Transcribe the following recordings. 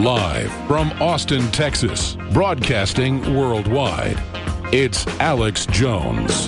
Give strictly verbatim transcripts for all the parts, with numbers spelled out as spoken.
Live from Austin, Texas, broadcasting worldwide, it's Alex Jones.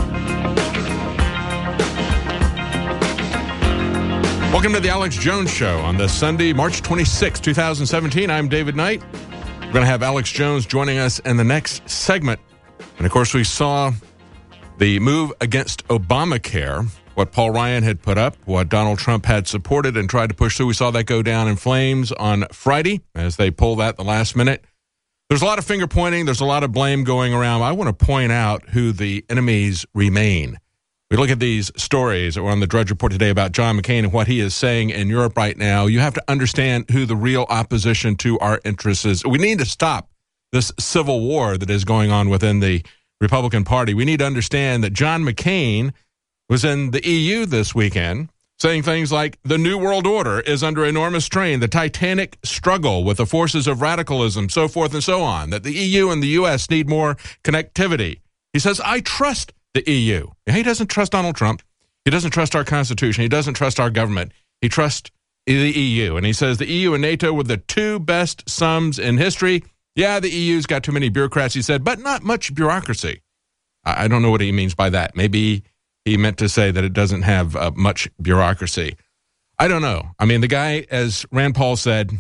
Welcome to the Alex Jones Show on this Sunday, March twenty-sixth, twenty seventeen. I'm David Knight. We're going to have Alex Jones joining us in the next segment. And, of course, we saw the move against Obamacare, what Paul Ryan had put up, what Donald Trump had supported and tried to push through. We saw that go down in flames on Friday as they pull that the last minute. There's a lot of finger pointing. There's a lot of blame going around. I want to point out who the enemies remain. We look at these stories that were on the Drudge Report today about John McCain and what he is saying in Europe right now. You have to understand who the real opposition to our interests is. We need to stop this civil war that is going on within the Republican Party. We need to understand that John McCain was in the E U this weekend saying things like the New World Order is under enormous strain, the titanic struggle with the forces of radicalism, so forth and so on, that the E U and the U S need more connectivity. He says, I trust the E U. He doesn't trust Donald Trump. He doesn't trust our Constitution. He doesn't trust our government. He trusts the E U. And he says the E U and NATO were the two best sums in history. Yeah, the E U's got too many bureaucrats, he said, but not much bureaucracy. I don't know what he means by that. Maybe he meant to say that it doesn't have uh, much bureaucracy. I don't know. I mean, the guy, as Rand Paul said,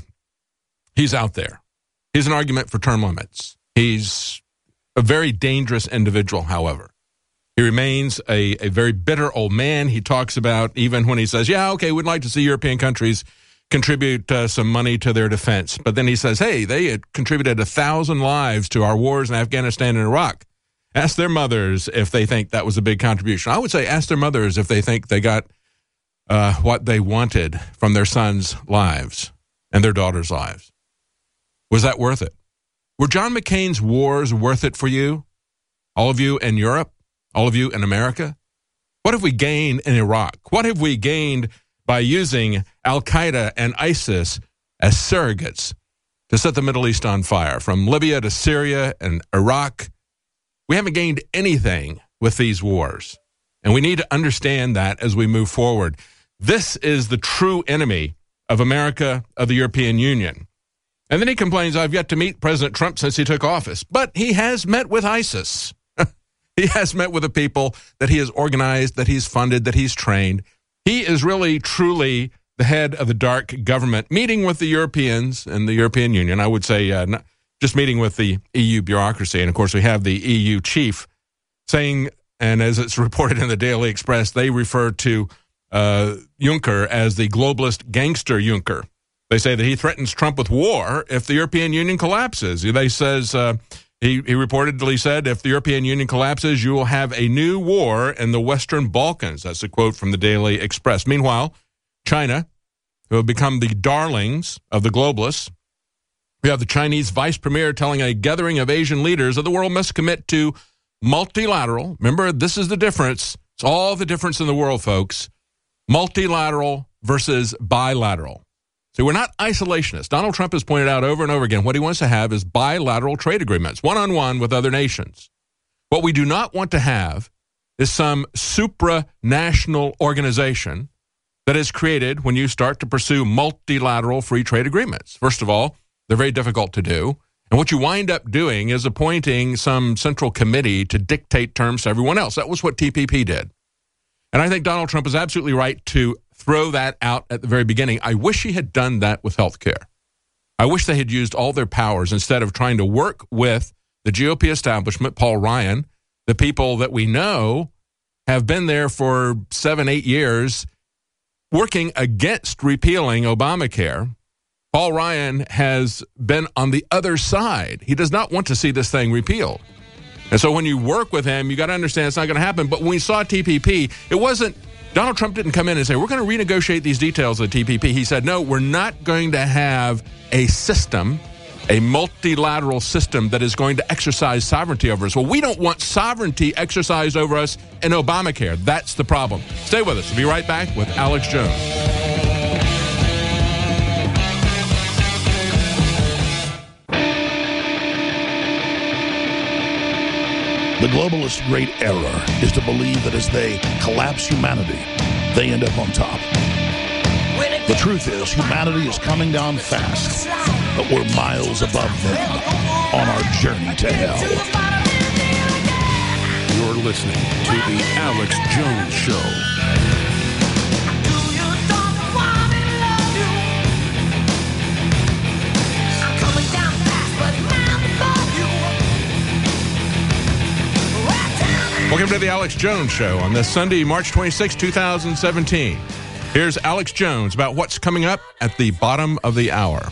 he's out there. He's an argument for term limits. He's a very dangerous individual, however. He remains a, a very bitter old man. He talks about, even when he says, yeah, okay, we'd like to see European countries contribute uh, some money to their defense. But then he says, hey, they had contributed a thousand lives to our wars in Afghanistan and Iraq. Ask their mothers if they think that was a big contribution. I would say ask their mothers if they think they got uh, what they wanted from their sons' lives and their daughters' lives. Was that worth it? Were John McCain's wars worth it for you? All of you in Europe? All of you in America? What have we gained in Iraq? What have we gained by using Al-Qaeda and ISIS as surrogates to set the Middle East on fire? From Libya to Syria and Iraq, we haven't gained anything with these wars. And we need to understand that as we move forward. This is the true enemy of America, of the European Union. And then he complains, I've yet to meet President Trump since he took office. But he has met with ISIS. He has met with the people that he has organized, that he's funded, that he's trained. He is really, truly the head of the dark government, meeting with the Europeans and the European Union. I would say uh, not just meeting with the E U bureaucracy. And, of course, we have the E U chief saying, and as it's reported in the Daily Express, they refer to uh, Juncker as the globalist gangster Juncker. They say that he threatens Trump with war if the European Union collapses. They says... Uh, He, he reportedly said, if the European Union collapses, you will have a new war in the Western Balkans. That's a quote from the Daily Express. Meanwhile, China, who have become the darlings of the globalists, we have the Chinese vice premier telling a gathering of Asian leaders that the world must commit to multilateral. Remember, this is the difference. It's all the difference in the world, folks. Multilateral versus bilateral. So we're not isolationists. Donald Trump has pointed out over and over again what he wants to have is bilateral trade agreements, one-on-one with other nations. What we do not want to have is some supranational organization that is created when you start to pursue multilateral free trade agreements. First of all, they're very difficult to do. And what you wind up doing is appointing some central committee to dictate terms to everyone else. That was what T P P did. And I think Donald Trump is absolutely right to throw that out at the very beginning. I wish he had done that with health care. I wish they had used all their powers instead of trying to work with the G O P establishment, Paul Ryan, the people that we know have been there for seven, eight years, working against repealing Obamacare. Paul Ryan has been on the other side. He does not want to see this thing repealed. And so when you work with him, you got to understand it's not going to happen. But when we saw T P P, it wasn't, Donald Trump didn't come in and say, we're going to renegotiate these details of T P P. He said, no, we're not going to have a system, a multilateral system that is going to exercise sovereignty over us. Well, we don't want sovereignty exercised over us in Obamacare. That's the problem. Stay with us. We'll be right back with Alex Jones. The globalists' great error is to believe that as they collapse humanity, they end up on top. The truth is, humanity is coming down fast, but we're miles above them on our journey to hell. You're listening to the Alex Jones Show. Welcome to the Alex Jones Show on this Sunday, March twenty-sixth, twenty seventeen. Here's Alex Jones about what's coming up at the bottom of the hour.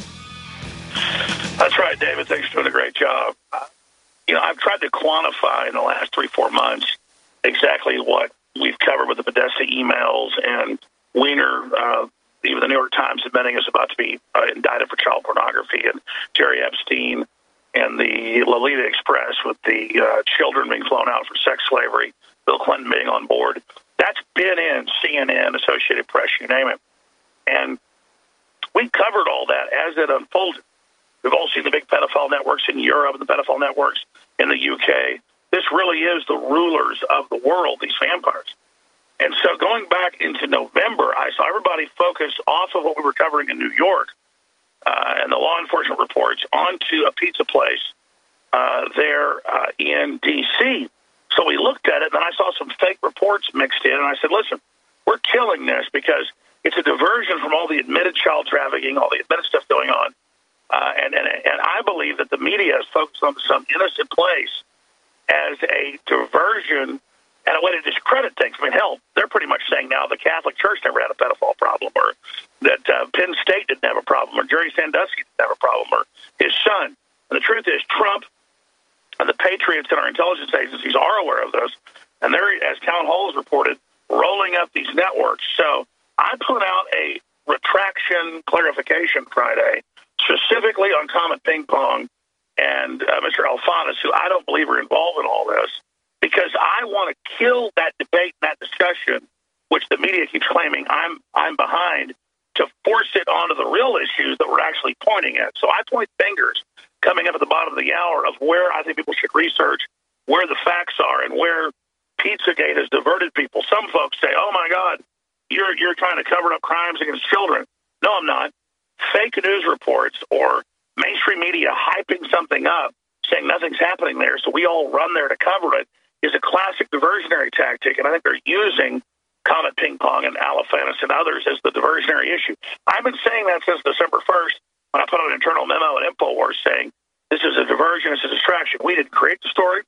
That's right, David. Thanks for doing a great job. Uh, you know, I've tried to quantify in the last three, four months exactly what we've covered with the Podesta emails and Weiner, uh, even the New York Times admitting is about to be uh, indicted for child pornography, and Jerry Epstein, and the Lolita Express with the uh, children being flown out for sex slavery, Bill Clinton being on board. That's been in C N N, Associated Press, you name it. And we covered all that as it unfolded. We've all seen the big pedophile networks in Europe and the pedophile networks in the U K. This really is the rulers of the world, these vampires. And so going back into November, I saw everybody focus off of what we were covering in New York uh, and the law enforcement reports onto a pizza place uh, there uh, in D C So we looked at it, and then I saw some fake reports mixed in, and I said, listen, we're killing this because it's a diversion from all the admitted child trafficking, all the admitted stuff going on. Uh, and, and and I believe that the media is focused on some innocent place as a diversion and a way to discredit things. I mean, hell, they're pretty much saying now the Catholic Church never had a pedophile problem, or that uh, Penn State didn't have a problem, or Jerry Sandusky didn't have a problem, or his son. And the truth is, Trump and the Patriots and our intelligence agencies are aware of this, and they're, as Town Hall has reported, rolling up these networks. So I put out a retraction clarification Friday, specifically on Comet Ping Pong and uh, Mister Alphanus, who I don't believe are involved in all this, because I want to kill that debate and that discussion, which the media keeps claiming I'm I'm behind, to force it onto the real issues that we're actually pointing at. So I point fingers coming up at the bottom of the hour of where I think people should research, where the facts are, and where Pizzagate has diverted people. Some folks say, oh, my God, you're you're trying to cover up crimes against children. No, I'm not. Fake news reports or mainstream media hyping something up, saying nothing's happening there, so we all run there to cover it, is a classic diversionary tactic, and I think they're using Comet Ping Pong and Alphanus and others as the diversionary issue. I've been saying that since December first when I put out an internal memo at InfoWars saying this is a diversion, it's a distraction. We didn't create the story.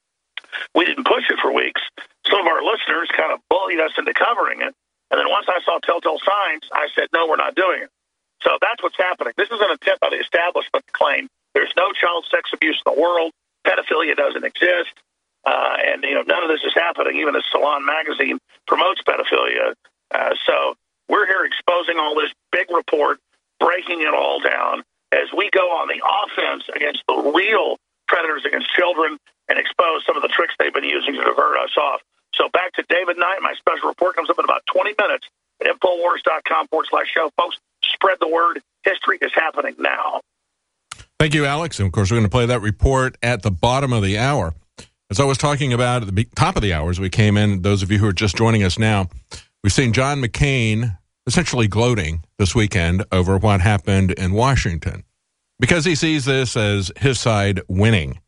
We didn't push it for weeks. Some of our listeners kind of bullied us into covering it, and then once I saw telltale signs, I said, no, we're not doing it. So that's what's happening. This is an attempt by the establishment to claim there's no child sex abuse in the world, pedophilia doesn't exist, uh, and you know none of this is happening. Even as Salon Magazine promotes pedophilia. Uh, so we're here exposing all this big report, breaking it all down as we go on the offense against the real predators against children and expose some of the tricks they've been using to divert us off. So back to David Knight. My special report comes up in about twenty minutes at Infowars.com forward slash show. Folks, spread the word. History is happening now. Thank you, Alex. And, of course, we're going to play that report at the bottom of the hour. As I was talking about at the top of the hour as we came in, those of you who are just joining us now, we've seen John McCain essentially gloating this weekend over what happened in Washington because he sees this as his side winning.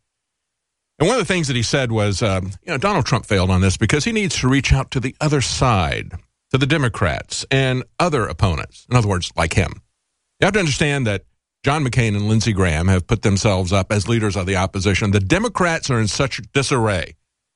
And one of the things that he said was, um, you know, Donald Trump failed on this because he needs to reach out to the other side, to the Democrats and other opponents. In other words, like him. You have to understand that John McCain and Lindsey Graham have put themselves up as leaders of the opposition. The Democrats are in such disarray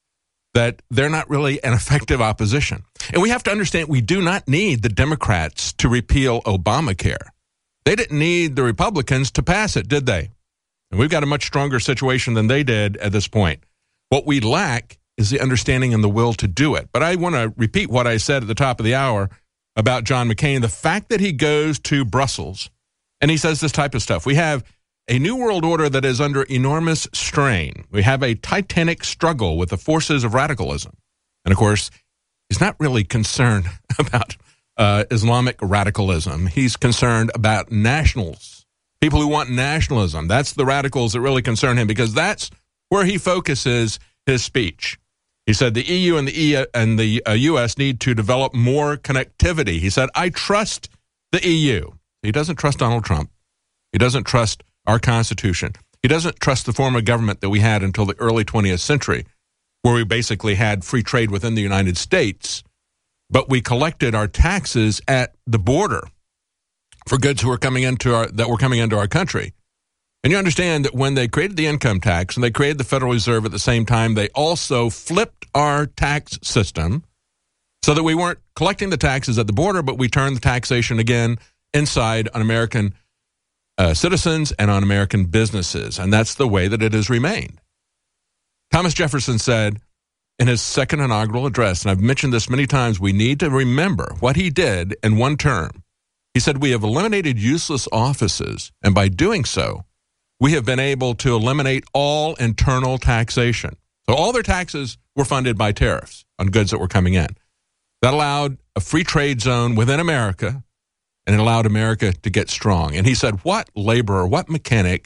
that they're not really an effective opposition. And we have to understand we do not need the Democrats to repeal Obamacare. They didn't need the Republicans to pass it, did they? And we've got a much stronger situation than they did at this point. What we lack is the understanding and the will to do it. But I want to repeat what I said at the top of the hour about John McCain. The fact that he goes to Brussels and he says this type of stuff. We have a new world order that is under enormous strain. We have a titanic struggle with the forces of radicalism. And, of course, he's not really concerned about uh, Islamic radicalism. He's concerned about nationals, people who want nationalism. That's the radicals that really concern him because that's where he focuses his speech. He said the E U and the E U and the uh, U S need to develop more connectivity. He said, I trust the E U. He doesn't trust Donald Trump. He doesn't trust our Constitution. He doesn't trust the form of government that we had until the early twentieth century, where we basically had free trade within the United States, but we collected our taxes at the border for goods who were coming into our, that were coming into our country. And you understand that when they created the income tax and they created the Federal Reserve at the same time, they also flipped our tax system so that we weren't collecting the taxes at the border, but we turned the taxation again inside on American uh, citizens and on American businesses. And that's the way that it has remained. Thomas Jefferson said in his second inaugural address, and I've mentioned this many times, we need to remember what he did in one term. He said, we have eliminated useless offices, and by doing so, we have been able to eliminate all internal taxation. So all their taxes were funded by tariffs on goods that were coming in. That allowed a free trade zone within America, and it allowed America to get strong. And he said, what laborer, what mechanic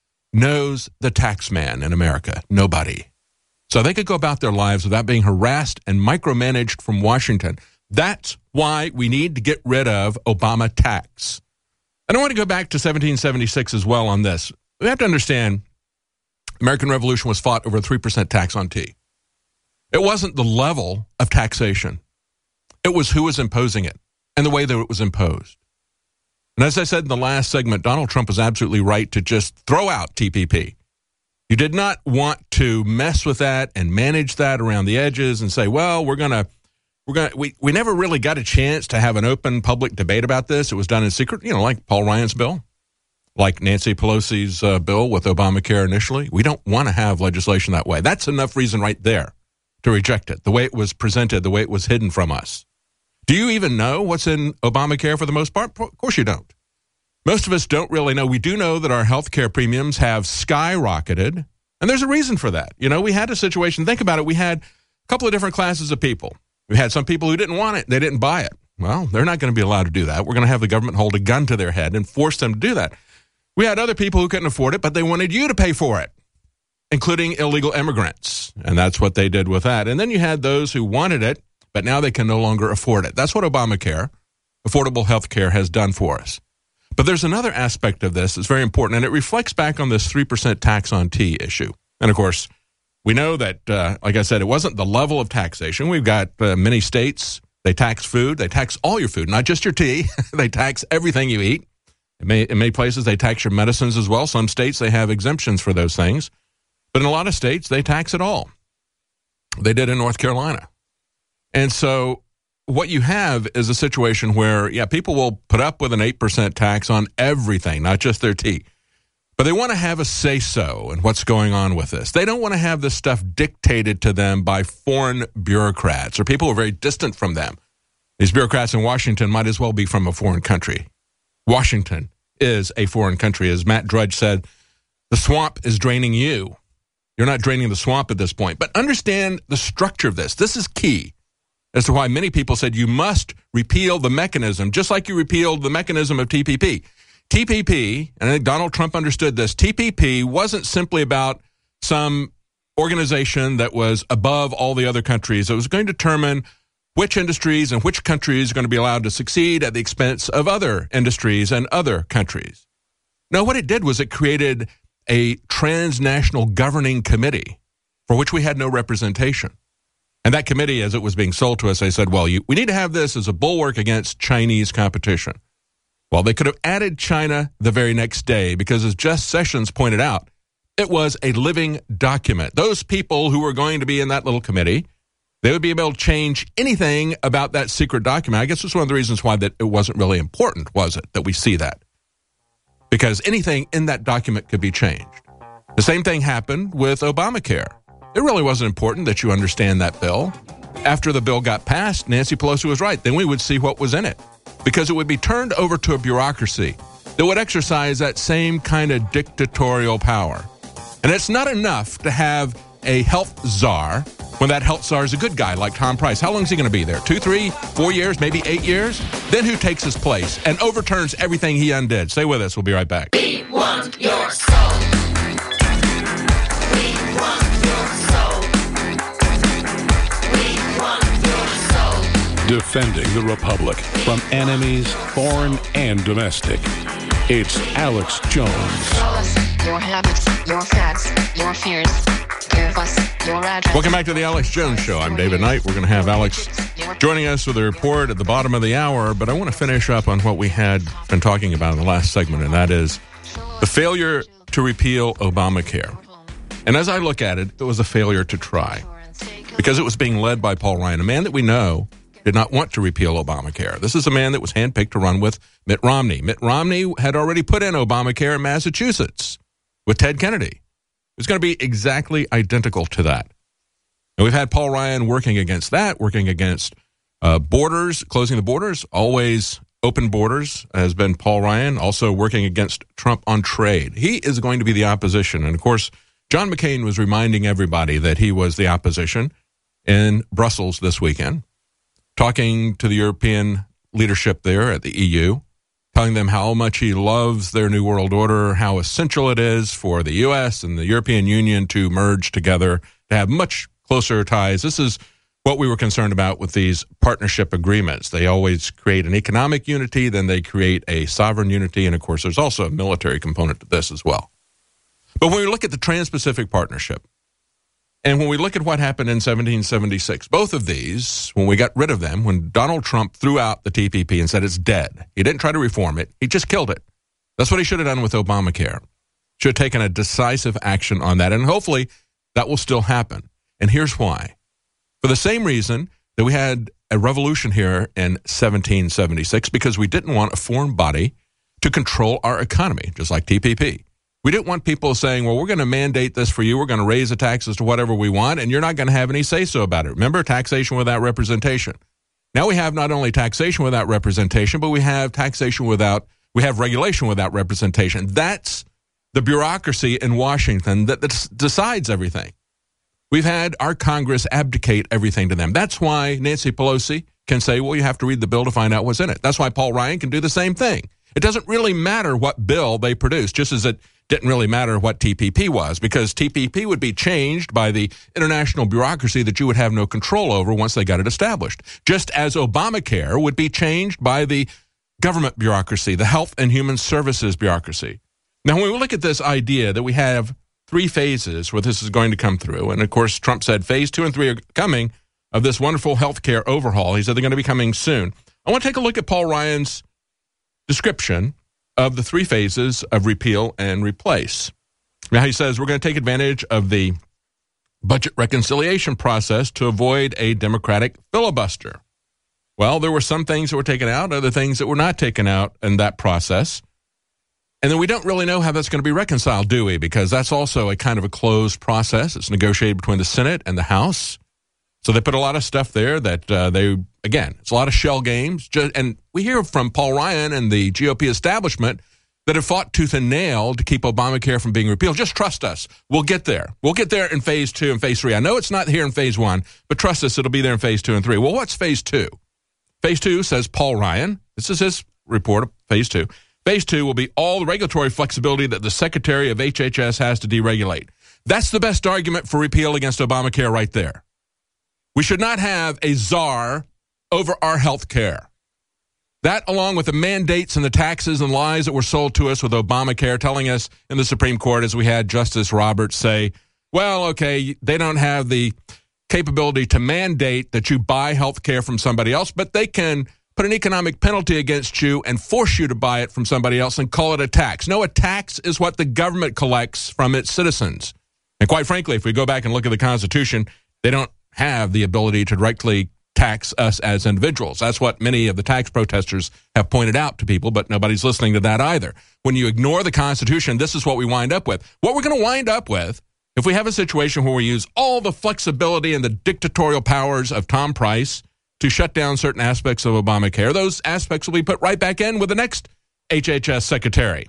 knows the tax man in America? Nobody. So they could go about their lives without being harassed and micromanaged from Washington. That's why we need to get rid of Obama tax. And I want to go back to seventeen seventy-six as well on this. We have to understand American Revolution was fought over a three percent tax on tea. It wasn't the level of taxation. It was who was imposing it and the way that it was imposed. And as I said in the last segment, Donald Trump was absolutely right to just throw out T P P. You did not want to mess with that and manage that around the edges and say, well, we're going to, we're going to, we, we never really got a chance to have an open public debate about this. It was done in secret, you know, like Paul Ryan's bill, like Nancy Pelosi's uh, bill with Obamacare initially. We don't want to have legislation that way. That's enough reason right there to reject it, the way it was presented, the way it was hidden from us. Do you even know what's in Obamacare for the most part? Of course you don't. Most of us don't really know. We do know that our health care premiums have skyrocketed, and there's a reason for that. You know, we had a situation, think about it, we had a couple of different classes of people. We had some people who didn't want it. They didn't buy it. Well, they're not going to be allowed to do that. We're going to have the government hold a gun to their head and force them to do that. We had other people who couldn't afford it, but they wanted you to pay for it, including illegal immigrants, and that's what they did with that. And then you had those who wanted it, but now they can no longer afford it. That's what Obamacare, affordable health care, has done for us. But there's another aspect of this that's very important, and it reflects back on this three percent tax on tea issue. And, of course, we know that, uh, like I said, it wasn't the level of taxation. We've got uh, many states, they tax food. They tax all your food, not just your tea. They tax everything you eat. In many, in many places, they tax your medicines as well. Some states, they have exemptions for those things. But in a lot of states, they tax it all. They did in North Carolina. And so what you have is a situation where, yeah, people will put up with an eight percent tax on everything, not just their tea. But they want to have a say-so in what's going on with this. They don't want to have this stuff dictated to them by foreign bureaucrats or people who are very distant from them. These bureaucrats in Washington might as well be from a foreign country. Washington is a foreign country. As Matt Drudge said, the swamp is draining you. You're not draining the swamp at this point. But understand the structure of this. This is key as to why many people said you must repeal the mechanism, just like you repealed the mechanism of T P P. T P P, and I think Donald Trump understood this, T P P wasn't simply about some organization that was above all the other countries. It was going to determine which industries and which countries are going to be allowed to succeed at the expense of other industries and other countries. Now, what it did was it created a transnational governing committee for which we had no representation. And that committee, as it was being sold to us, they said, well, you, we need to have this as a bulwark against Chinese competition. Well, they could have added China the very next day because, as Jeff Sessions pointed out, it was a living document. Those people who were going to be in that little committee, they would be able to change anything about that secret document. I guess that's one of the reasons why that it wasn't really important, was it, that we see that? Because anything in that document could be changed. The same thing happened with Obamacare. It really wasn't important that you understand that bill. After the bill got passed, Nancy Pelosi was right. Then we would see what was in it, because it would be turned over to a bureaucracy that would exercise that same kind of dictatorial power. And it's not enough to have a health czar when that health czar is a good guy like Tom Price. How long is he going to be there? Two, three, four years, maybe eight years? Then who takes his place and overturns everything he undid? Stay with us. We'll be right back. We want your soul. We want your soul. We want your soul. Defending the Republic from enemies, foreign and domestic. It's Alex Jones. Tell us your habits, your facts, your fears. Give us your address. Welcome back to the Alex Jones Show. I'm David Knight. We're going to have Alex joining us with a report at the bottom of the hour, but I want to finish up on what we had been talking about in the last segment, and that is the failure to repeal Obamacare. And as I look at it, it was a failure to try because it was being led by Paul Ryan, a man that we know did not want to repeal Obamacare. This is a man that was handpicked to run with Mitt Romney. Mitt Romney had already put in Obamacare in Massachusetts with Ted Kennedy. It was going to be exactly identical to that. And we've had Paul Ryan working against that, working against uh, borders, closing the borders, always open borders has been Paul Ryan, also working against Trump on trade. He is going to be the opposition. And, of course, John McCain was reminding everybody that he was the opposition in Brussels this weekend, talking to the European leadership there at the E U, telling them how much he loves their New World Order, how essential it is for the U S and the European Union to merge together, to have much closer ties. This is what we were concerned about with these partnership agreements. They always create an economic unity, then they create a sovereign unity, and of course there's also a military component to this as well. But when we look at the Trans-Pacific Partnership, and when we look at what happened in seventeen seventy-six, both of these, when we got rid of them, when Donald Trump threw out the T P P and said it's dead, he didn't try to reform it, he just killed it. That's what he should have done with Obamacare. Should have taken a decisive action on that, and hopefully that will still happen. And here's why. For the same reason that we had a revolution here in seventeen seventy-six, because we didn't want a foreign body to control our economy, just like T P P. We didn't want people saying, well, we're going to mandate this for you, we're going to raise the taxes to whatever we want, and you're not going to have any say-so about it. Remember, taxation without representation. Now we have not only taxation without representation, but we have taxation without, we have regulation without representation. That's the bureaucracy in Washington that, that decides everything. We've had our Congress abdicate everything to them. That's why Nancy Pelosi can say, well, you have to read the bill to find out what's in it. That's why Paul Ryan can do the same thing. It doesn't really matter what bill they produce, just as it didn't really matter what T P P was, because T P P would be changed by the international bureaucracy that you would have no control over once they got it established. Just as Obamacare would be changed by the government bureaucracy, the Health and Human Services bureaucracy. Now, when we look at this idea that we have three phases where this is going to come through, and of course Trump said phase two and three are coming of this wonderful health care overhaul. He said they're going to be coming soon. I want to take a look at Paul Ryan's description of the three phases of repeal and replace. Now, he says we're going to take advantage of the budget reconciliation process to avoid a Democratic filibuster. Well, there were some things that were taken out, other things that were not taken out in that process. And then we don't really know how that's going to be reconciled, do we? Because that's also a kind of a closed process. It's negotiated between the Senate and the House. So they put a lot of stuff there that uh, they, again, it's a lot of shell games. And we hear from Paul Ryan and the G O P establishment that have fought tooth and nail to keep Obamacare from being repealed. Just trust us. We'll get there. We'll get there in phase two and phase three. I know it's not here in phase one, but trust us, it'll be there in phase two and three. Well, what's phase two? Phase two, says Paul Ryan, this is his report of phase two. Phase two will be all the regulatory flexibility that the Secretary of H H S has to deregulate. That's the best argument for repeal against Obamacare right there. We should not have a czar over our health care. That, along with the mandates and the taxes and lies that were sold to us with Obamacare, telling us in the Supreme Court, as we had Justice Roberts say, well, okay, they don't have the capability to mandate that you buy health care from somebody else, but they can put an economic penalty against you and force you to buy it from somebody else and call it a tax. No, a tax is what the government collects from its citizens. And quite frankly, if we go back and look at the Constitution, they don't have the ability to directly tax us as individuals. That's what many of the tax protesters have pointed out to people, but nobody's listening to that either. When you ignore the Constitution, this is what we wind up with. What we're going to wind up with, if we have a situation where we use all the flexibility and the dictatorial powers of Tom Price to shut down certain aspects of Obamacare, those aspects will be put right back in with the next H H S secretary,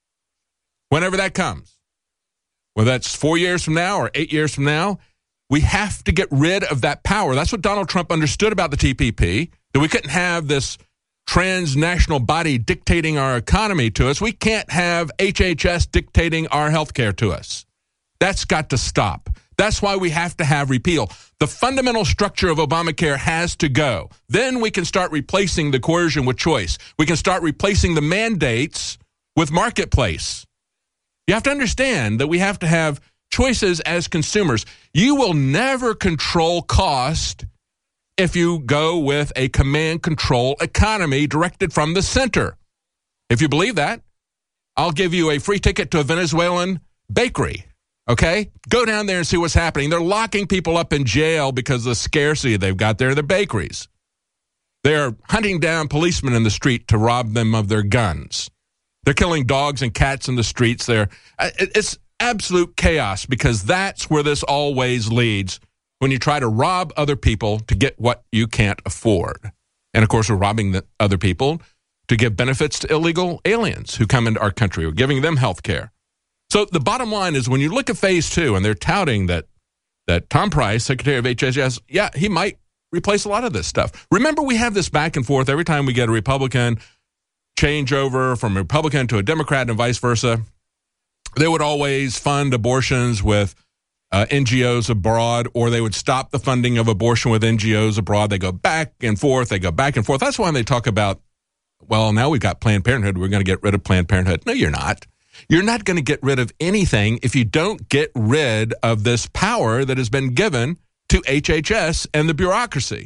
whenever that comes. Whether that's four years from now or eight years from now, we have to get rid of that power. That's what Donald Trump understood about the T P P, that we couldn't have this transnational body dictating our economy to us. We can't have H H S dictating our health care to us. That's got to stop. That's why we have to have repeal. The fundamental structure of Obamacare has to go. Then we can start replacing the coercion with choice. We can start replacing the mandates with marketplace. You have to understand that we have to have choices as consumers. You will never control cost if you go with a command control economy directed from the center. If you believe that, I'll give you a free ticket to a Venezuelan bakery. Okay? Go down there and see what's happening. They're locking people up in jail because of the scarcity they've got there in their bakeries. They're hunting down policemen in the street to rob them of their guns. They're killing dogs and cats in the streets there. It's absolute chaos because that's where this always leads when you try to rob other people to get what you can't afford. And, of course, we're robbing the other people to give benefits to illegal aliens who come into our country. We're giving them health care. So the bottom line is when you look at phase two and they're touting that that Tom Price, Secretary of H H S, yeah, he might replace a lot of this stuff. Remember, we have this back and forth every time we get a Republican change over from a Republican to a Democrat and vice versa. They would always fund abortions with uh, N G Os abroad, or they would stop the funding of abortion with N G Os abroad. They go back and forth. They go back and forth. That's why they talk about, well, now we've got Planned Parenthood. We're going to get rid of Planned Parenthood. No, you're not. You're not going to get rid of anything if you don't get rid of this power that has been given to H H S and the bureaucracy.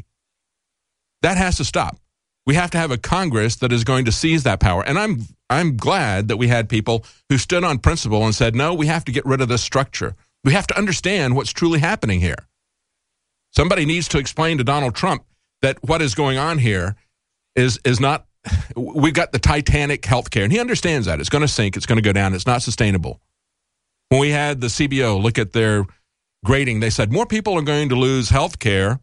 That has to stop. We have to have a Congress that is going to seize that power. And I'm I'm glad that we had people who stood on principle and said, no, we have to get rid of this structure. We have to understand what's truly happening here. Somebody needs to explain to Donald Trump that what is going on here is is not, we've got the Titanic healthcare, and he understands that. It's going to sink. It's going to go down. It's not sustainable. When we had the C B O look at their grading, they said more people are going to lose healthcare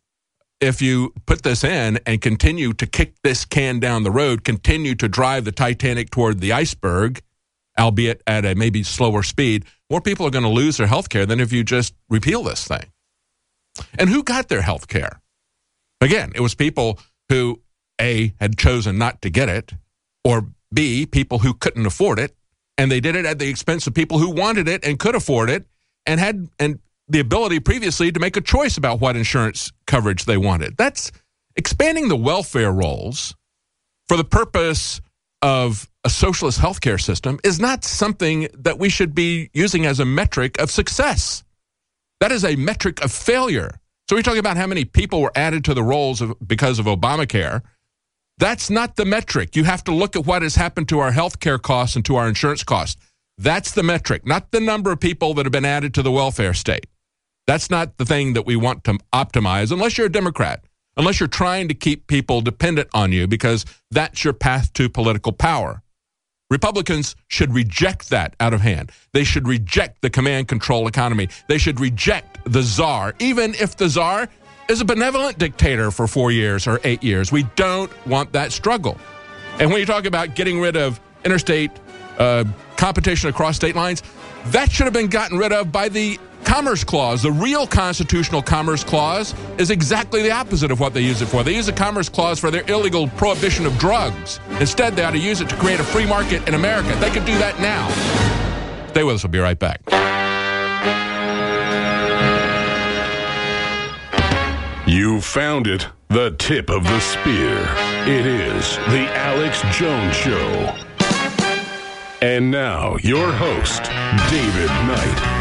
if you put this in and continue to kick this can down the road, continue to drive the Titanic toward the iceberg, albeit at a maybe slower speed. More people are going to lose their health care than if you just repeal this thing. And who got their health care? Again, it was people who, A, had chosen not to get it, or B, people who couldn't afford it, and they did it at the expense of people who wanted it and could afford it and had and the ability previously to make a choice about what insurance coverage they wanted. That's expanding the welfare rolls for the purpose of a socialist healthcare system is not something that we should be using as a metric of success. That is a metric of failure. So we're talking about how many people were added to the rolls of, because of Obamacare. That's not the metric. You have to look at what has happened to our healthcare costs and to our insurance costs. That's the metric, not the number of people that have been added to the welfare state. That's not the thing that we want to optimize unless you're a Democrat, unless you're trying to keep people dependent on you because that's your path to political power. Republicans should reject that out of hand. They should reject the command control economy. They should reject the czar, even if the czar is a benevolent dictator for four years or eight years. We don't want that struggle. And when you talk about getting rid of interstate uh, competition across state lines, that should have been gotten rid of by the Commerce Clause. The real constitutional Commerce Clause is exactly the opposite of what they use it for. They use the Commerce Clause for their illegal prohibition of drugs. Instead, they ought to use it to create a free market in America. They could do that now. Stay with us. We'll be right back. You found it, the tip of the spear. It is the Alex Jones Show. And now, your host, David Knight.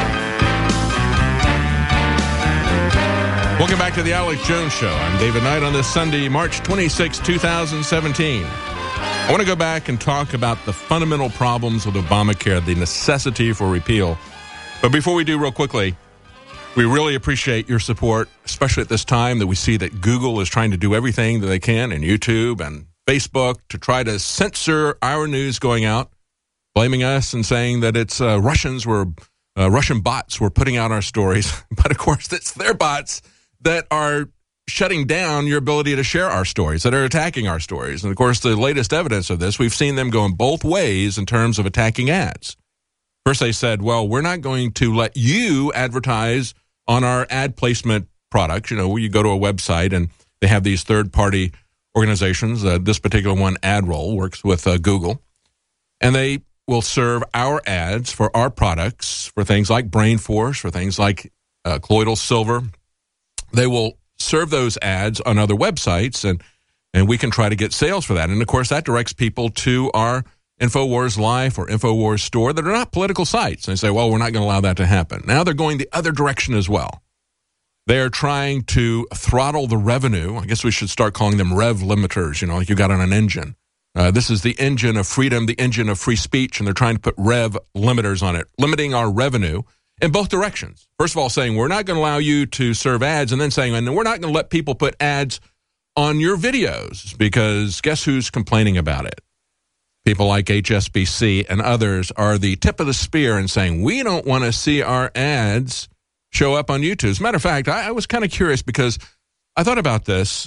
Welcome back to the Alex Jones Show. I'm David Knight on this Sunday, March twenty-sixth, twenty seventeen. I want to go back and talk about the fundamental problems with Obamacare, the necessity for repeal. But before we do, real quickly, we really appreciate your support, especially at this time that we see that Google is trying to do everything that they can, and YouTube and Facebook, to try to censor our news going out, blaming us and saying that it's uh, Russians were, uh, Russian bots were putting out our stories. But, of course, it's their bots that are shutting down your ability to share our stories, that are attacking our stories. And, of course, the latest evidence of this, we've seen them going both ways in terms of attacking ads. First, they said, well, we're not going to let you advertise on our ad placement products. You know, where you go to a website and they have these third-party organizations. Uh, this particular one, AdRoll, works with uh, Google. And they will serve our ads for our products, for things like Brain Force, for things like uh, colloidal silver. They will serve those ads on other websites, and, and we can try to get sales for that. And, of course, that directs people to our InfoWars Life or InfoWars Store that are not political sites. And they say, well, we're not going to allow that to happen. Now they're going the other direction as well. They're trying to throttle the revenue. I guess we should start calling them rev limiters, you know, like you got on an engine. Uh, this is the engine of freedom, the engine of free speech, and they're trying to put rev limiters on it, limiting our revenue in both directions. First of all, saying we're not going to allow you to serve ads, and then saying, and we're not going to let people put ads on your videos, because guess who's complaining about it? People like H S B C and others are the tip of the spear and saying, we don't want to see our ads show up on YouTube. As a matter of fact, I, I was kind of curious because I thought about this,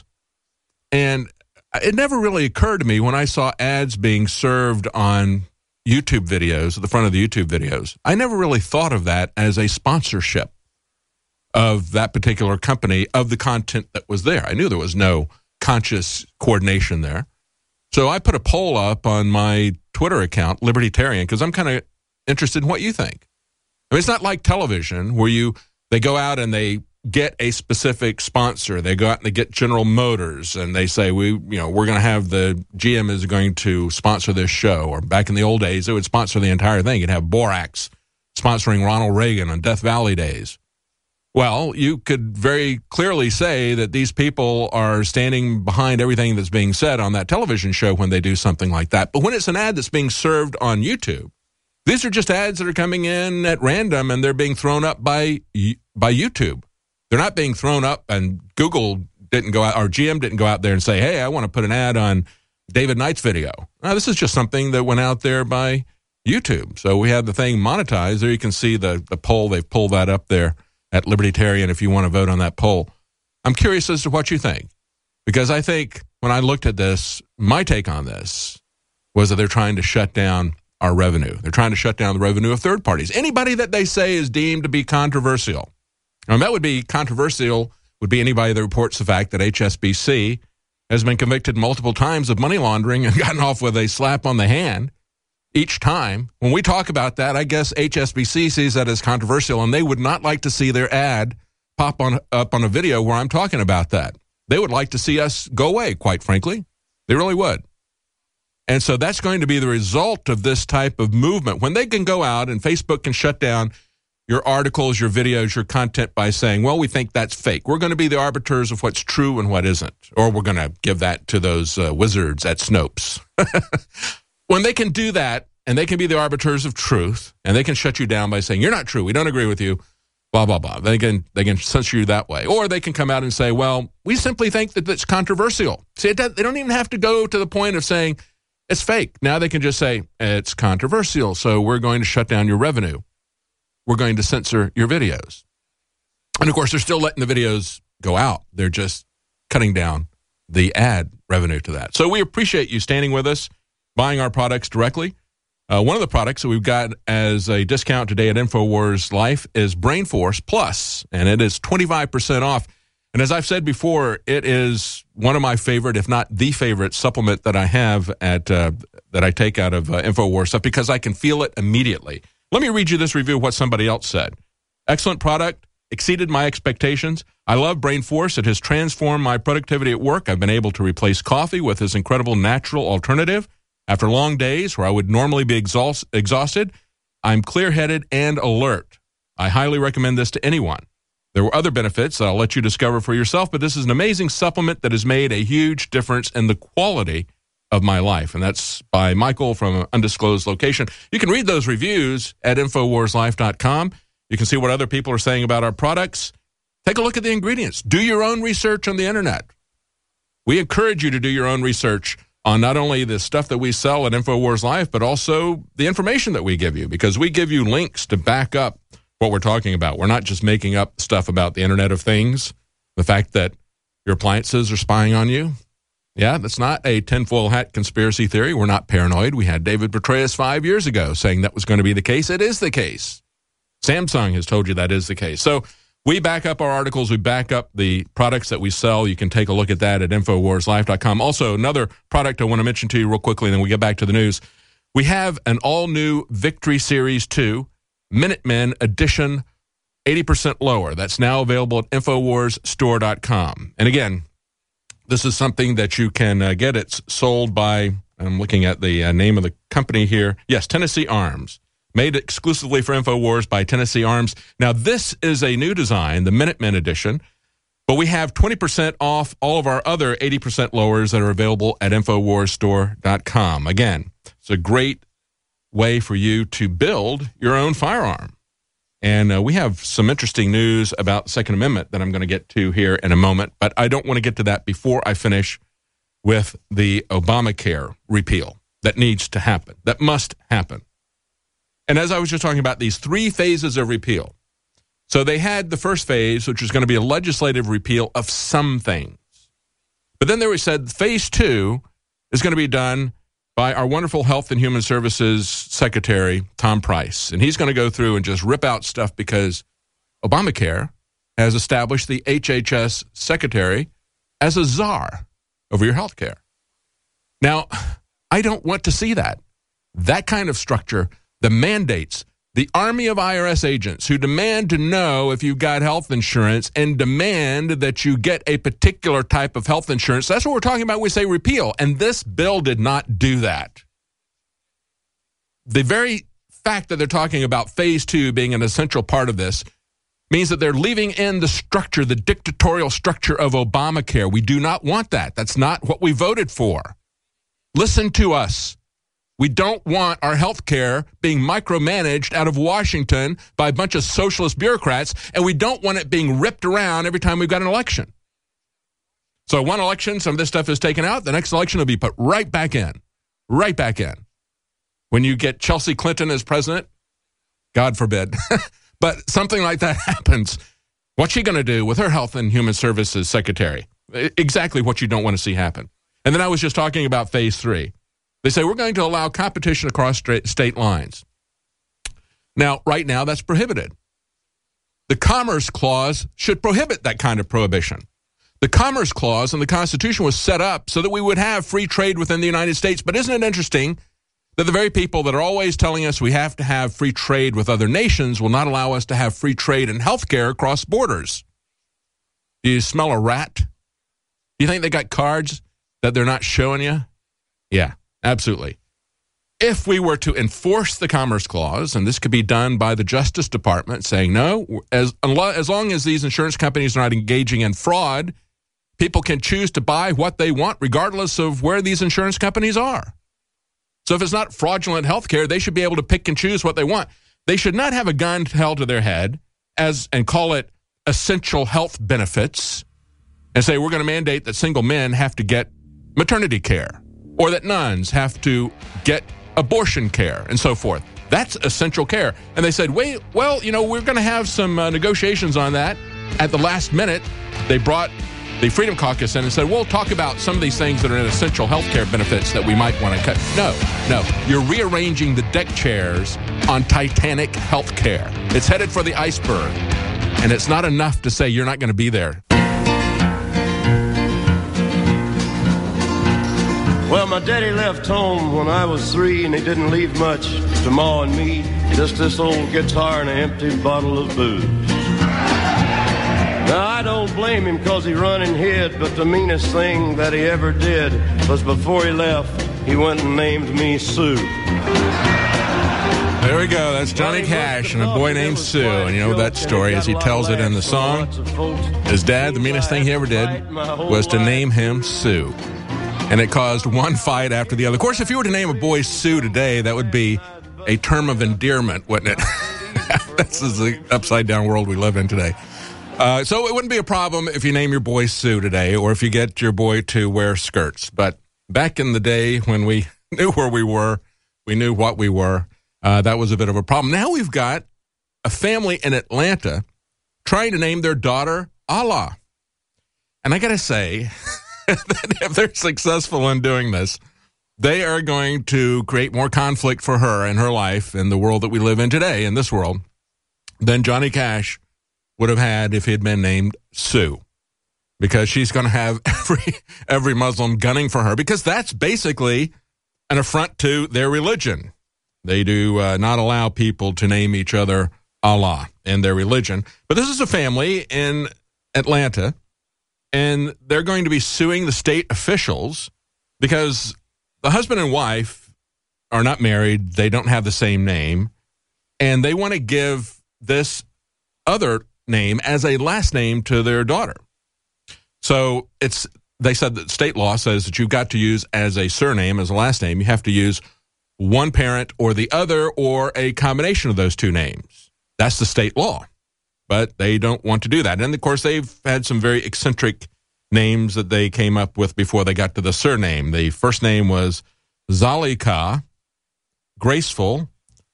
and it never really occurred to me when I saw ads being served on YouTube videos, at the front of the YouTube videos. I never really thought of that as a sponsorship of that particular company, of the content that was there. I knew there was no conscious coordination there. So I put a poll up on my Twitter account, Libertarian, because I'm kind of interested in what you think. I mean, it's not like television where you they go out and they get a specific sponsor. They go out and they get General Motors and they say, we, you know, we're going to have the G M is going to sponsor this show. Or back in the old days, it would sponsor the entire thing. You'd have Borax sponsoring Ronald Reagan on Death Valley days. Well, you could very clearly say that these people are standing behind everything that's being said on that television show when they do something like that. But when it's an ad that's being served on YouTube, these are just ads that are coming in at random, and they're being thrown up by by YouTube. They're not being thrown up, and Google didn't go out, or G M didn't go out there and say, hey, I want to put an ad on David Knight's video. Now, this is just something that went out there by YouTube. So we had the thing monetized. There you can see the, the poll. They've pulled that up there at Libertarian if you want to vote on that poll. I'm curious as to what you think, because I think when I looked at this, my take on this was that they're trying to shut down our revenue. They're trying to shut down the revenue of third parties. Anybody that they say is deemed to be controversial. Now, that would be controversial, would be anybody that reports the fact that H S B C has been convicted multiple times of money laundering and gotten off with a slap on the hand each time. When we talk about that, I guess H S B C sees that as controversial, and they would not like to see their ad pop on up on a video where I'm talking about that. They would like to see us go away, quite frankly. They really would. And so that's going to be the result of this type of movement. When they can go out and Facebook can shut down your articles, your videos, your content by saying, well, we think that's fake. We're going to be the arbiters of what's true and what isn't. Or we're going to give that to those uh, wizards at Snopes. When they can do that, and they can be the arbiters of truth, and they can shut you down by saying, you're not true, we don't agree with you, blah, blah, blah. They can they can censor you that way. Or they can come out and say, well, we simply think that it's controversial. See, it does, they don't even have to go to the point of saying it's fake. Now they can just say, it's controversial, so we're going to shut down your revenue. We're going to censor your videos. And, of course, they're still letting the videos go out. They're just cutting down the ad revenue to that. So we appreciate you standing with us, buying our products directly. Uh, one of the products that we've got as a discount today at InfoWars Life is Brain Force Plus, and it is twenty-five percent off. And as I've said before, it is one of my favorite, if not the favorite, supplement that I have at uh, that I take out of uh, InfoWars stuff because I can feel it immediately. Let me read you this review of what somebody else said. Excellent product, exceeded my expectations. I love Brain Force. It has transformed my productivity at work. I've been able to replace coffee with this incredible natural alternative. After long days where I would normally be exhaust- exhausted, I'm clear-headed and alert. I highly recommend this to anyone. There were other benefits that I'll let you discover for yourself, but this is an amazing supplement that has made a huge difference in the quality of my life. And that's by Michael from an undisclosed location. You can read those reviews at infowars life dot com. You can see what other people are saying about our products. Take a look at the ingredients. Do your own research on the internet. We encourage you to do your own research on not only the stuff that we sell at InfoWars Life, but also the information that we give you, because we give you links to back up what we're talking about. We're not just making up stuff about the Internet of Things, the fact that your appliances are spying on you. Yeah, that's not a tinfoil hat conspiracy theory. We're not paranoid. We had David Petraeus five years ago saying that was going to be the case. It is the case. Samsung has told you that is the case. So we back up our articles. We back up the products that we sell. You can take a look at that at infowars life dot com. Also, another product I want to mention to you real quickly, and then we get back to the news. We have an all-new Victory Series two, Minutemen Edition, eighty percent lower. That's now available at Infowars Store dot com. And again, this is something that you can uh, get. It's sold by, I'm looking at the uh, name of the company here. Yes, Tennessee Arms. Made exclusively for InfoWars by Tennessee Arms. Now, this is a new design, the Minutemen Edition, but we have twenty percent off all of our other eighty percent lowers that are available at Infowars Store dot com. Again, it's a great way for you to build your own firearm. And uh, we have some interesting news about the Second Amendment that I'm going to get to here in a moment, but I don't want to get to that before I finish with the Obamacare repeal that needs to happen, that must happen. And as I was just talking about, these three phases of repeal. So they had the first phase, which was going to be a legislative repeal of some things. But then they said phase two is going to be done by our wonderful Health and Human Services Secretary, Tom Price. And he's going to go through and just rip out stuff because Obamacare has established the H H S Secretary as a czar over your health care. Now, I don't want to see that. That kind of structure. The mandates, the army of I R S agents who demand to know if you've got health insurance and demand that you get a particular type of health insurance. That's what we're talking about when we say repeal. And this bill did not do that. The very fact that they're talking about phase two being an essential part of this means that they're leaving in the structure, the dictatorial structure of Obamacare. We do not want that. That's not what we voted for. Listen to us. We don't want our health care being micromanaged out of Washington by a bunch of socialist bureaucrats, and we don't want it being ripped around every time we've got an election. So one election, some of this stuff is taken out. The next election will be put right back in, right back in. When you get Chelsea Clinton as president, God forbid, but something like that happens, what's she going to do with her Health and Human Services Secretary? Exactly what you don't want to see happen. And then I was just talking about phase three. They say we're going to allow competition across state lines. Now, right now, that's prohibited. The Commerce Clause should prohibit that kind of prohibition. The Commerce Clause in the Constitution was set up so that we would have free trade within the United States. But isn't it interesting that the very people that are always telling us we have to have free trade with other nations will not allow us to have free trade in health care across borders? Do you smell a rat? Do you think they got cards that they're not showing you? Yeah. Absolutely. If we were to enforce the Commerce Clause, and this could be done by the Justice Department saying, no, as, as long as these insurance companies are not engaging in fraud, people can choose to buy what they want regardless of where these insurance companies are. So if it's not fraudulent health care, they should be able to pick and choose what they want. They should not have a gun held to their head as and call it essential health benefits and say we're going to mandate that single men have to get maternity care, or that nuns have to get abortion care, and so forth. That's essential care. And they said, wait, well, you know, we're going to have some uh, negotiations on that. At the last minute, they brought the Freedom Caucus in and said, we'll talk about some of these things that are in essential health care benefits that we might want to cut. No, no. You're rearranging the deck chairs on Titanic health care. It's headed for the iceberg. And it's not enough to say you're not going to be there. Well, my daddy left home when I was three, and he didn't leave much to Ma and me, just this old guitar and an empty bottle of booze. Now, I don't blame him because he run and hid, but the meanest thing that he ever did was before he left, he went and named me Sue. There we go. That's Johnny Cash and a boy named Sue. And you know that story as he tells it in the song. His dad, the meanest thing he ever did was to name him Sue. And it caused one fight after the other. Of course, if you were to name a boy Sue today, that would be a term of endearment, wouldn't it? This is the upside-down world we live in today. Uh, so it wouldn't be a problem if you name your boy Sue today, or if you get your boy to wear skirts. But back in the day when we knew where we were, we knew what we were, uh, that was a bit of a problem. Now we've got a family in Atlanta trying to name their daughter Allah. And I got to say, if they're successful in doing this, they are going to create more conflict for her in her life in the world that we live in today, in this world, than Johnny Cash would have had if he had been named Sue. Because she's going to have every every Muslim gunning for her, because that's basically an affront to their religion. They do uh, not allow people to name each other Allah in their religion. But this is a family in Atlanta, and they're going to be suing the state officials because the husband and wife are not married. They don't have the same name, and they want to give this other name as a last name to their daughter. So it's they said that state law says that you've got to use as a surname, as a last name, you have to use one parent or the other or a combination of those two names. That's the state law. But they don't want to do that. And, of course, they've had some very eccentric names that they came up with before they got to the surname. The first name was Zalika, Graceful,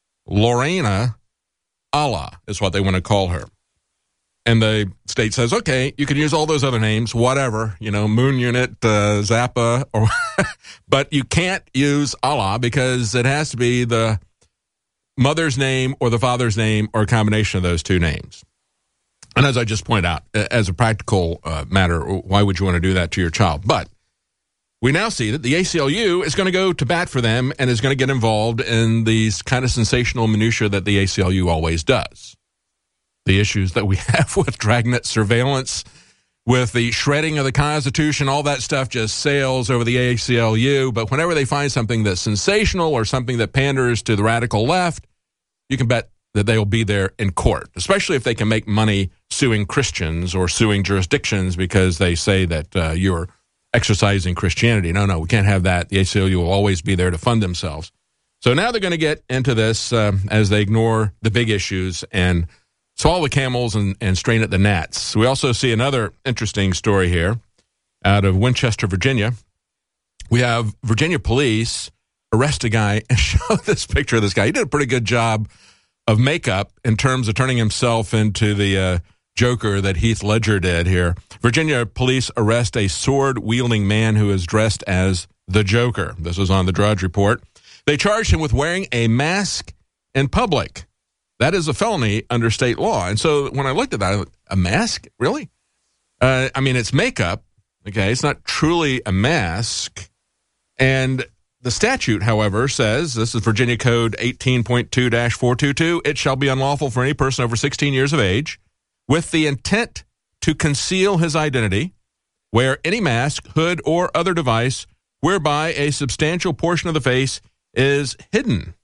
Lorena, Allah is what they want to call her. And the state says, okay, you can use all those other names, whatever, you know, Moon Unit, uh, Zappa, or but you can't use Allah because it has to be the mother's name or the father's name or a combination of those two names. And as I just pointed out, as a practical uh, matter, why would you want to do that to your child? But we now see that the A C L U is going to go to bat for them and is going to get involved in these kind of sensational minutiae that the A C L U always does. The issues that we have with dragnet surveillance, with the shredding of the Constitution, all that stuff just sails over the A C L U. But whenever they find something that's sensational or something that panders to the radical left, you can bet that they will be there in court, especially if they can make money suing Christians or suing jurisdictions because they say that uh, you're exercising Christianity. No, no, we can't have that. The A C L U will always be there to fund themselves. So now they're going to get into this uh, as they ignore the big issues and swallow the camels and, and strain at the gnats. We also see another interesting story here out of Winchester, Virginia. We have Virginia police arrest a guy and show this picture of this guy. He did a pretty good job of makeup in terms of turning himself into the uh, Joker that Heath Ledger did here. Virginia police arrest a sword-wielding man who is dressed as the Joker. This was on the Drudge Report. They charged him with wearing a mask in public. That is a felony under state law. And so when I looked at that, I thought, a mask? Really? Uh, I mean, it's makeup. Okay, it's not truly a mask. And the statute, however, says, this is Virginia Code eighteen point two dash four twenty-two, it shall be unlawful for any person over sixteen years of age with the intent to conceal his identity, wear any mask, hood, or other device whereby a substantial portion of the face is hidden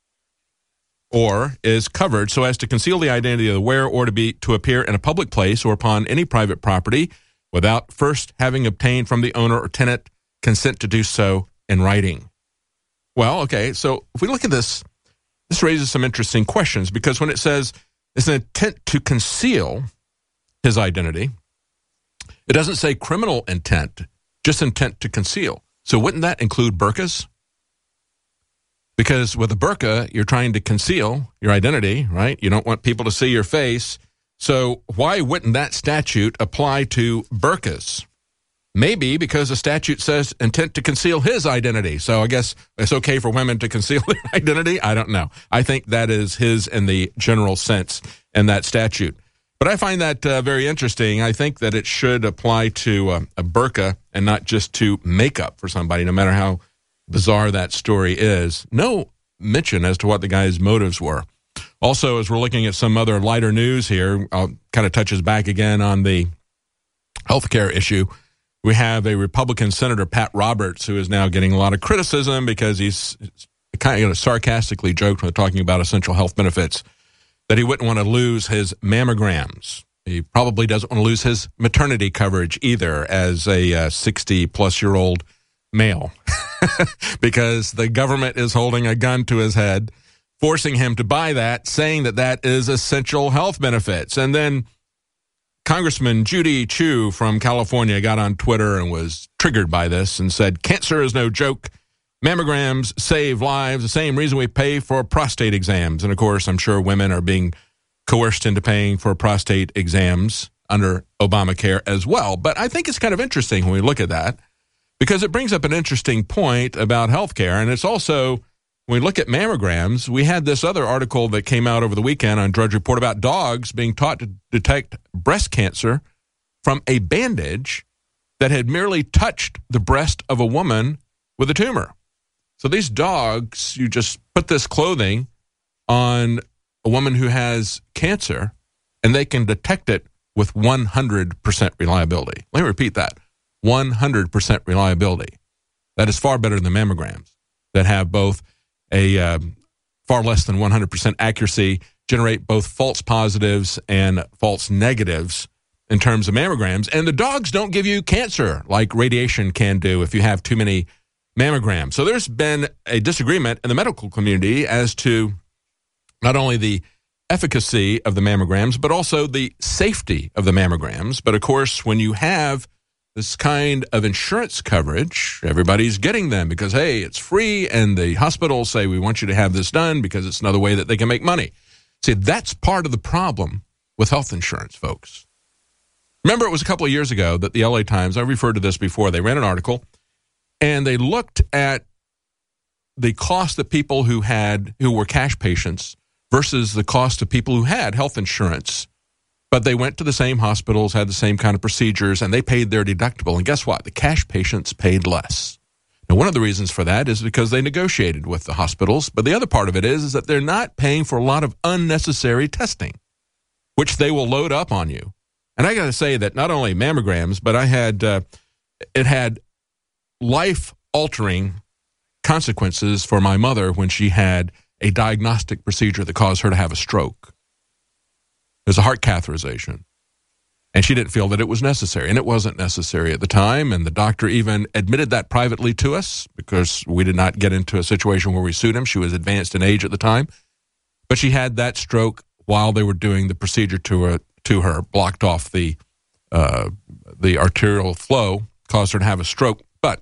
or is covered so as to conceal the identity of the wearer or to be to appear in a public place or upon any private property without first having obtained from the owner or tenant consent to do so in writing. Well, okay, so if we look at this, this raises some interesting questions because when it says it's an intent to conceal his identity, it doesn't say criminal intent, just intent to conceal. So wouldn't that include burqas? Because with a burqa, you're trying to conceal your identity, right? You don't want people to see your face. So why wouldn't that statute apply to burqas? Maybe because the statute says intent to conceal his identity. So I guess it's okay for women to conceal their identity. I don't know. I think that is his in the general sense in that statute. But I find that uh, very interesting. I think that it should apply to uh, a burqa and not just to makeup for somebody, no matter how bizarre that story is. No mention as to what the guy's motives were. Also, as we're looking at some other lighter news here, I'll kind of touches back again on the healthcare issue. We have a Republican Senator, Pat Roberts, who is now getting a lot of criticism because he's kind of you know, sarcastically joked when talking about essential health benefits that he wouldn't want to lose his mammograms. He probably doesn't want to lose his maternity coverage either as a sixty-plus-year-old male because the government is holding a gun to his head, forcing him to buy that, saying that that is essential health benefits. And then Congressman Judy Chu from California got on Twitter and was triggered by this and said, cancer is no joke. Mammograms save lives, the same reason we pay for prostate exams. And, of course, I'm sure women are being coerced into paying for prostate exams under Obamacare as well. But I think it's kind of interesting when we look at that because it brings up an interesting point about health care. And it's also, when we look at mammograms, we had this other article that came out over the weekend on Drudge Report about dogs being taught to detect breast cancer from a bandage that had merely touched the breast of a woman with a tumor. So these dogs, you just put this clothing on a woman who has cancer, and they can detect it with one hundred percent reliability. Let me repeat that. one hundred percent reliability. That is far better than mammograms that have both a uh, far less than one hundred percent accuracy, generate both false positives and false negatives in terms of mammograms. And the dogs don't give you cancer like radiation can do if you have too many mammograms. So there's been a disagreement in the medical community as to not only the efficacy of the mammograms, but also the safety of the mammograms. But of course, when you have this kind of insurance coverage, everybody's getting them because, hey, it's free, and the hospitals say, we want you to have this done because it's another way that they can make money. See, that's part of the problem with health insurance, folks. Remember, it was a couple of years ago that the L A Times, I referred to this before, they ran an article, and they looked at the cost that people who had, who were cash patients versus the cost of people who had health insurance. But they went to the same hospitals, had the same kind of procedures, and they paid their deductible. And guess what? The cash patients paid less. Now, one of the reasons for that is because they negotiated with the hospitals. But the other part of it is, is that they're not paying for a lot of unnecessary testing, which they will load up on you. And I got to say that not only mammograms, but I had, uh, it had life-altering consequences for my mother when she had a diagnostic procedure that caused her to have a stroke. It was a heart catheterization, and she didn't feel that it was necessary, and it wasn't necessary at the time, and the doctor even admitted that privately to us because we did not get into a situation where we sued him. She was advanced in age at the time, but she had that stroke while they were doing the procedure to her, to her blocked off the uh, the arterial flow, caused her to have a stroke. But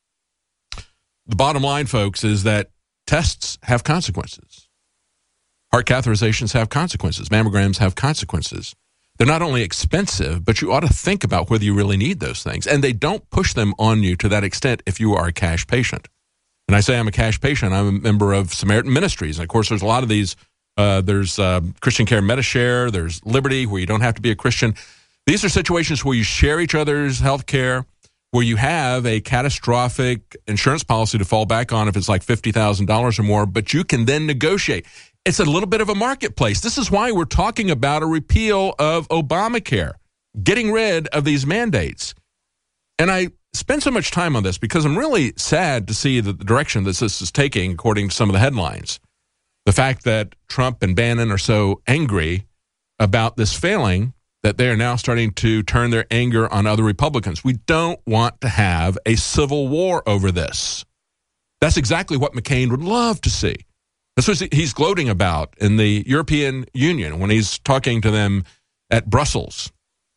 the bottom line, folks, is that tests have consequences. Heart catheterizations have consequences. Mammograms have consequences. They're not only expensive, but you ought to think about whether you really need those things. And they don't push them on you to that extent if you are a cash patient. And I say I'm a cash patient. I'm a member of Samaritan Ministries. And, of course, there's a lot of these. Uh, there's uh, Christian Care Medishare. There's Liberty, where you don't have to be a Christian. These are situations where you share each other's health care, where you have a catastrophic insurance policy to fall back on if it's like fifty thousand dollars or more, but you can then negotiate. It's a little bit of a marketplace. This is why we're talking about a repeal of Obamacare, getting rid of these mandates. And I spend so much time on this because I'm really sad to see the direction that this is taking, according to some of the headlines. The fact that Trump and Bannon are so angry about this failing that they are now starting to turn their anger on other Republicans. We don't want to have a civil war over this. That's exactly what McCain would love to see. That's what he's gloating about in the European Union when he's talking to them at Brussels.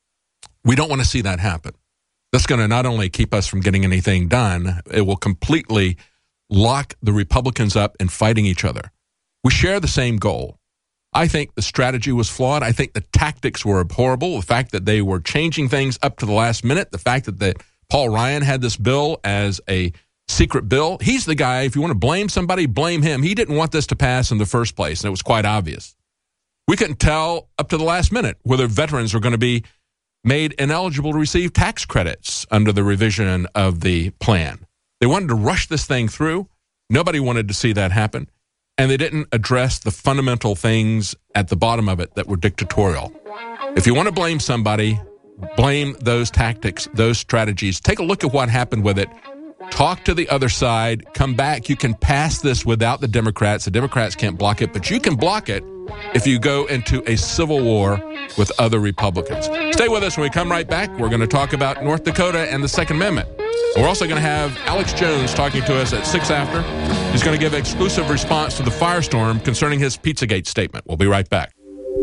We don't want to see that happen. That's going to not only keep us from getting anything done, it will completely lock the Republicans up in fighting each other. We share the same goal. I think the strategy was flawed. I think the tactics were horrible. The fact that they were changing things up to the last minute, the fact that the, Paul Ryan had this bill as a secret bill. He's the guy, if you want to blame somebody, blame him. He didn't want this to pass in the first place, and it was quite obvious. We couldn't tell up to the last minute whether veterans were going to be made ineligible to receive tax credits under the revision of the plan. They wanted to rush this thing through. Nobody wanted to see that happen, and they didn't address the fundamental things at the bottom of it that were dictatorial. If you want to blame somebody, blame those tactics, those strategies. Take a look at what happened with it. Talk to the other side. Come back. You can pass this without the Democrats. The Democrats can't block it, but you can block it if you go into a civil war with other Republicans. Stay with us. When we come right back, we're going to talk about North Dakota and the Second Amendment. We're also going to have Alex Jones talking to us at six after. He's going to give exclusive response to the firestorm concerning his Pizzagate statement. We'll be right back.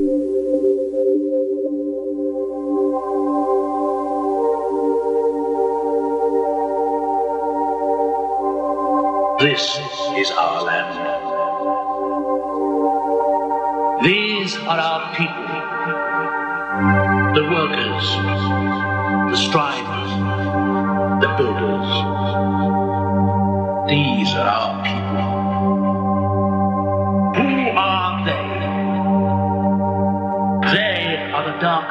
This is our land. These are our people. The workers, the strivers, the builders. These are our people. Who are they? They are the dark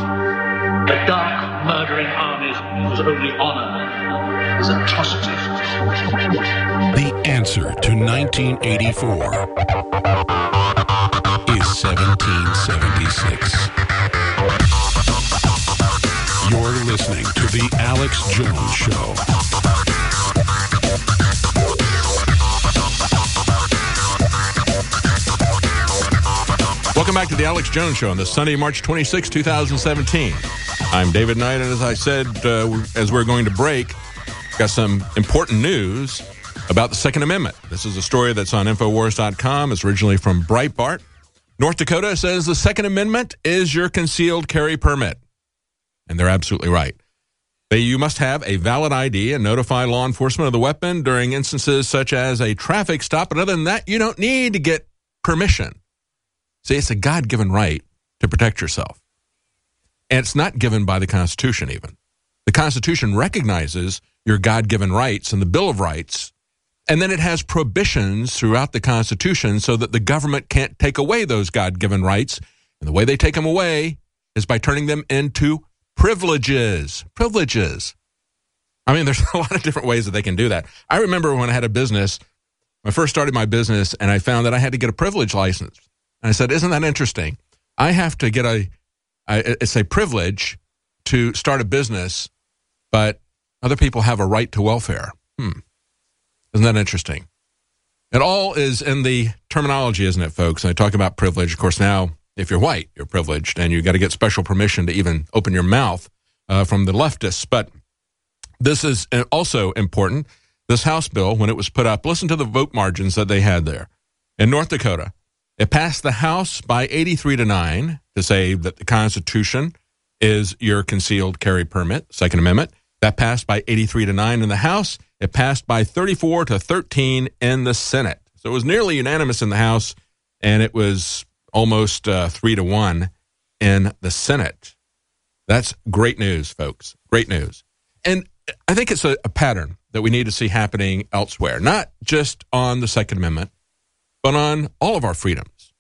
armies. The dark, murdering armies whose only honor is atrocity. The answer to nineteen eighty-four is seventeen seventy-six. You're listening to The Alex Jones Show. Welcome back to The Alex Jones Show on this Sunday, March twenty-sixth, twenty seventeen. I'm David Knight, and as I said, uh, as we're going to break, got some important news about the Second Amendment. This is a story that's on Infowars dot com. It's originally from Breitbart. North Dakota says the Second Amendment is your concealed carry permit. And they're absolutely right. They, you must have a valid I D and notify law enforcement of the weapon during instances such as a traffic stop. But other than that, you don't need to get permission. See, it's a God-given right to protect yourself. And it's not given by the Constitution even. The Constitution recognizes your God-given rights and the Bill of Rights, and then it has prohibitions throughout the Constitution so that the government can't take away those God-given rights. And the way they take them away is by turning them into privileges. Privileges. I mean, there's a lot of different ways that they can do that. I remember when I had a business, when I first started my business, and I found that I had to get a privilege license. And I said, isn't that interesting? I have to get a, a it's a privilege to start a business, but other people have a right to welfare. Hmm. Isn't that interesting? It all is in the terminology, isn't it, folks? And I talk about privilege. Of course, now, if you're white, you're privileged, and you've got to get special permission to even open your mouth uh, from the leftists. But this is also important. This House bill, when it was put up, listen to the vote margins that they had there. In North Dakota, it passed the House by eighty-three to nine to say that the Constitution is your concealed carry permit, Second Amendment. That passed by eighty-three to nine in the House. It passed by thirty-four to thirteen in the Senate. So it was nearly unanimous in the House, and it was almost uh, three to one in the Senate. That's great news, folks. Great news. And I think it's a, a pattern that we need to see happening elsewhere, not just on the Second Amendment, but on all of our freedoms.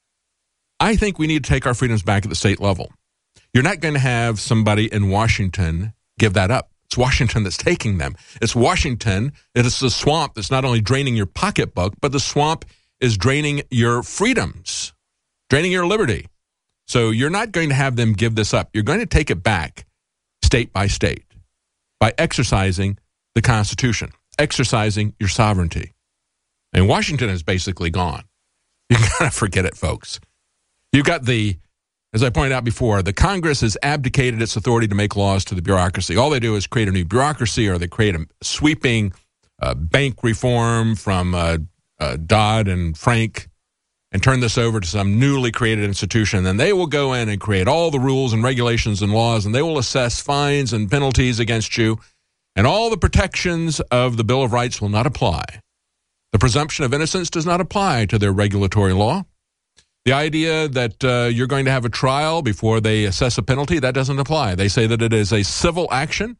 I think we need to take our freedoms back at the state level. You're not going to have somebody in Washington give that up. It's Washington that's taking them. It's Washington. It is the swamp that's not only draining your pocketbook, but the swamp is draining your freedoms, draining your liberty. So you're not going to have them give this up. You're going to take it back state by state by exercising the Constitution, exercising your sovereignty. And Washington is basically gone. You gotta forget it, folks. You've got the, as I pointed out before, the Congress has abdicated its authority to make laws to the bureaucracy. All they do is create a new bureaucracy, or they create a sweeping uh, bank reform from uh, uh, Dodd and Frank and turn this over to some newly created institution. Then they will go in and create all the rules and regulations and laws, and they will assess fines and penalties against you, and all the protections of the Bill of Rights will not apply. The presumption of innocence does not apply to their regulatory law. The idea that uh, you're going to have a trial before they assess a penalty, that doesn't apply. They say that it is a civil action,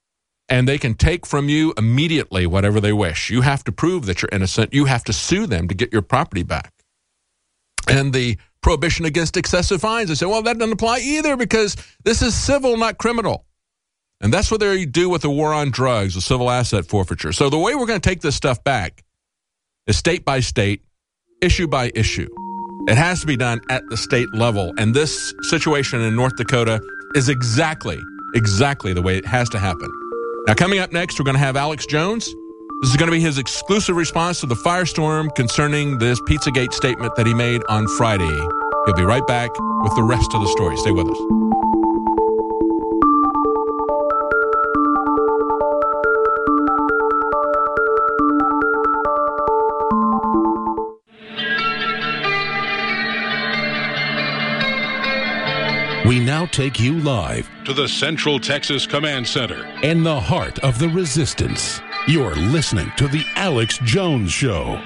and they can take from you immediately whatever they wish. You have to prove that you're innocent. You have to sue them to get your property back. And the prohibition against excessive fines, they say, well, that doesn't apply either because this is civil, not criminal. And that's what they do with the war on drugs, the civil asset forfeiture. So the way we're going to take this stuff back is state by state, issue by issue. It has to be done at the state level. And this situation in North Dakota is exactly, exactly the way it has to happen. Now, coming up next, we're going to have Alex Jones. This is going to be his exclusive response to the firestorm concerning this Pizzagate statement that he made on Friday. He'll be right back with the rest of the story. Stay with us. We now take you live to the Central Texas Command Center in the heart of the resistance. You're listening to The Alex Jones Show.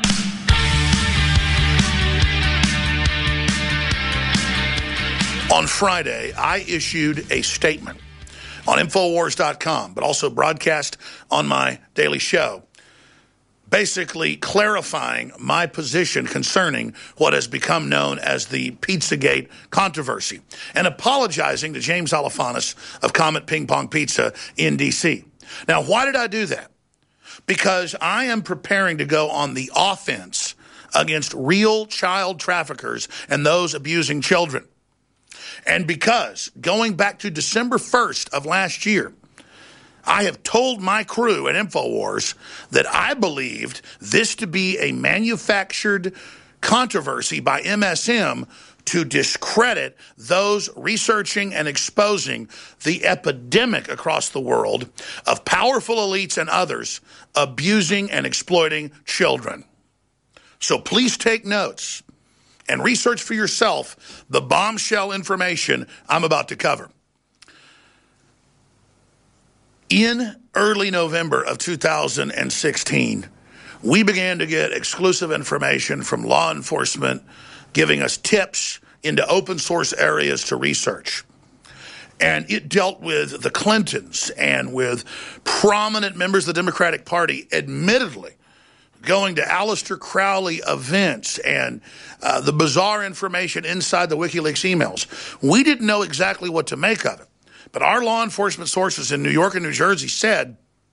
On Friday, I issued a statement on Infowars dot com, but also broadcast on my daily show, basically clarifying my position concerning what has become known as the Pizzagate controversy, and apologizing to James Alefantis of Comet Ping Pong Pizza in D C. Now, why did I do that? because I am preparing to go on the offense against real child traffickers and those abusing children. And because going back to December first of last year, I have told my crew at InfoWars that I believed this to be a manufactured controversy by M S M to discredit those researching and exposing the epidemic across the world of powerful elites and others abusing and exploiting children. So please take notes and research for yourself the bombshell information I'm about to cover. In early November of two thousand sixteen, we began to get exclusive information from law enforcement giving us tips into open source areas to research. And it dealt with the Clintons and with prominent members of the Democratic Party, admittedly, going to Aleister Crowley events and uh, the bizarre information inside the WikiLeaks emails. We didn't know exactly what to make of it. But our law enforcement sources in New York and New Jersey said,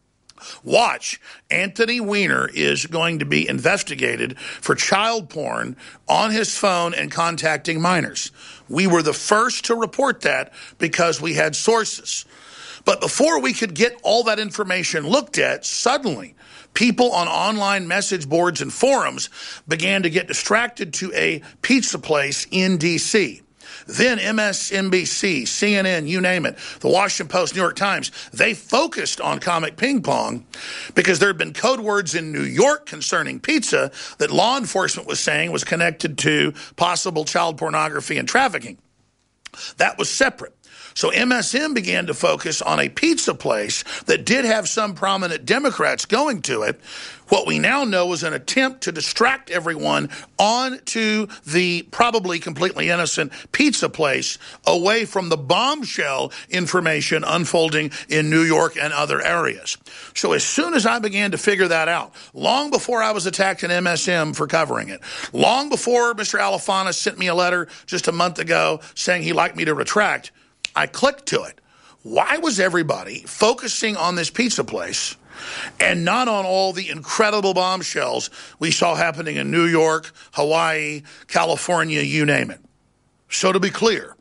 watch, Anthony Weiner is going to be investigated for child porn on his phone and contacting minors. We were the first to report that because we had sources. But before we could get all that information looked at, suddenly people on online message boards and forums began to get distracted to a pizza place in D C Then M S N B C, C N N, you name it, the Washington Post, New York Times, they focused on Comic Ping Pong because there had been code words in New York concerning pizza that law enforcement was saying was connected to possible child pornography and trafficking. That was separate. So M S M began to focus on a pizza place that did have some prominent Democrats going to it. What we now know is an attempt to distract everyone onto the probably completely innocent pizza place away from the bombshell information unfolding in New York and other areas. So as soon as I began to figure that out, long before I was attacked in M S M for covering it, long before Mister Alefantis sent me a letter just a month ago saying he'd like me to retract, I clicked to it. Why was everybody focusing on this pizza place and not on all the incredible bombshells we saw happening in New York, Hawaii, California, you name it? So to be clear,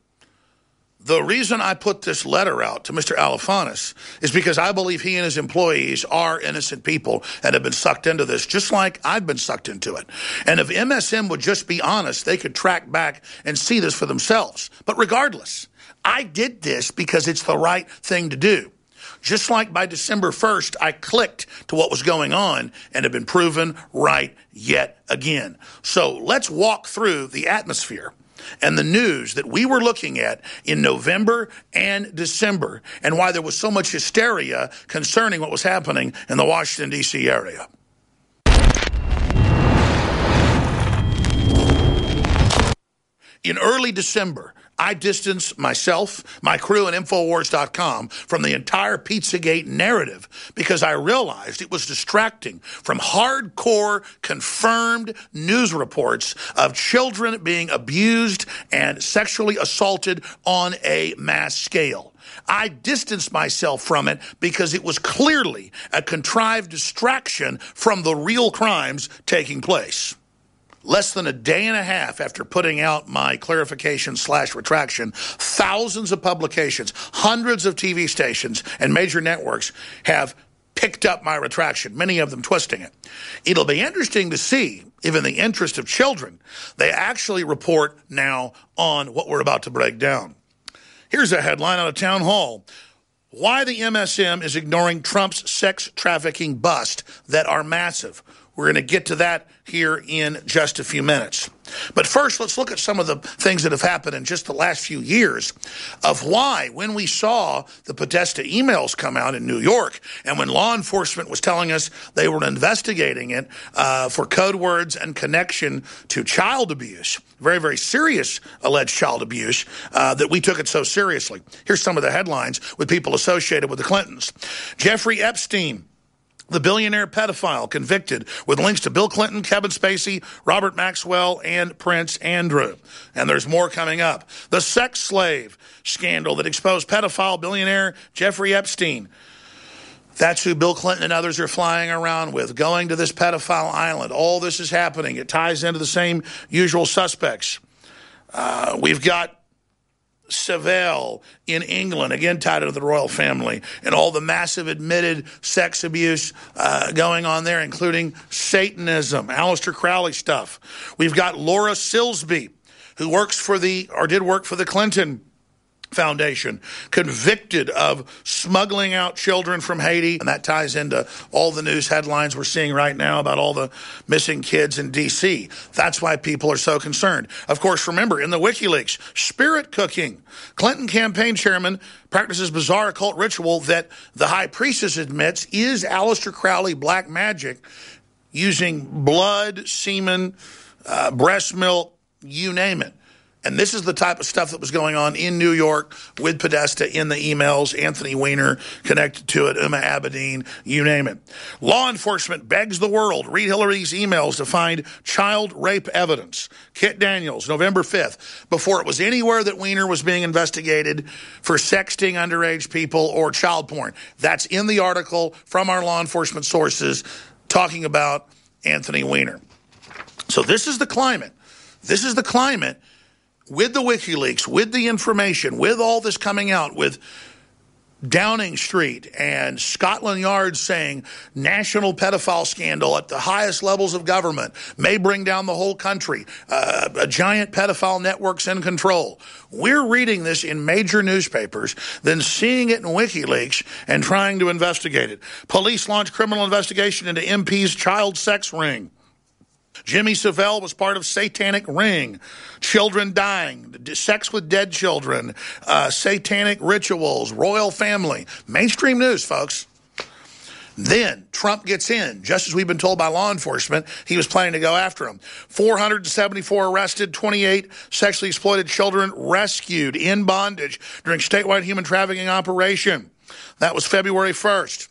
the reason I put this letter out to Mister Alefantis is because I believe he and his employees are innocent people and have been sucked into this, just like I've been sucked into it. And if M S M would just be honest, they could track back and see this for themselves. But regardless, I did this because it's the right thing to do. Just like by December first, I clicked to what was going on and have been proven right yet again. So let's walk through the atmosphere and the news that we were looking at in November and December and why there was so much hysteria concerning what was happening in the Washington, D C area. In early December, I distanced myself, my crew, and Infowars dot com from the entire Pizzagate narrative because I realized it was distracting from hardcore, confirmed news reports of children being abused and sexually assaulted on a mass scale. I distanced myself from it because it was clearly a contrived distraction from the real crimes taking place. Less than a day and a half after putting out my clarification slash retraction, thousands of publications, hundreds of T V stations, and major networks have picked up my retraction, many of them twisting it. It'll be interesting to see if, in the interest of children, they actually report now on what we're about to break down. Here's a headline out of Town Hall. Why the M S M is ignoring Trump's sex trafficking bust that are massive. We're going to get to that here in just a few minutes. But first, let's look at some of the things that have happened in just the last few years of why, when we saw the Podesta emails come out in New York and when law enforcement was telling us they were investigating it uh, for code words and connection to child abuse, very, very serious alleged child abuse, uh, that we took it so seriously. Here's some of the headlines with people associated with the Clintons. Jeffrey Epstein, the billionaire pedophile, convicted with links to Bill Clinton, Kevin Spacey, Robert Maxwell, and Prince Andrew. And there's more coming up. The sex slave scandal that exposed pedophile billionaire Jeffrey Epstein. That's who Bill Clinton and others are flying around with, going to this pedophile island. All this is happening. It ties into the same usual suspects. Uh, we've got Savelle in England, again tied into the royal family, and all the massive admitted sex abuse uh, going on there, including Satanism, Aleister Crowley stuff. We've got Laura Silsby, who works for the, or did work for the Clinton Foundation, convicted of smuggling out children from Haiti. And that ties into all the news headlines we're seeing right now about all the missing kids in D C. That's why people are so concerned. Of course, remember, in the WikiLeaks, spirit cooking. Clinton campaign chairman practices bizarre occult ritual that the high priestess admits is Aleister Crowley black magic, using blood, semen, uh, breast milk, you name it. And this is the type of stuff that was going on in New York with Podesta in the emails, Anthony Weiner connected to it, Uma Abedin, you name it. Law enforcement begs the world, read Hillary's emails to find child rape evidence. Kit Daniels, November fifth, before it was anywhere that Weiner was being investigated for sexting underage people or child porn. That's in the article from our law enforcement sources talking about Anthony Weiner. So this is the climate. This is the climate with the WikiLeaks, with the information, with all this coming out, with Downing Street and Scotland Yard saying national pedophile scandal at the highest levels of government may bring down the whole country, uh, a giant pedophile network's in control. We're reading this in major newspapers, then seeing it in WikiLeaks and trying to investigate it. Police launch criminal investigation into M P's child sex ring. Jimmy Savelle was part of satanic ring, children dying, sex with dead children, uh, satanic rituals, royal family. Mainstream news, folks. Then Trump gets in, just as we've been told by law enforcement, he was planning to go after him. four hundred seventy-four arrested, twenty-eight sexually exploited children rescued in bondage during statewide human trafficking operation. That was February first.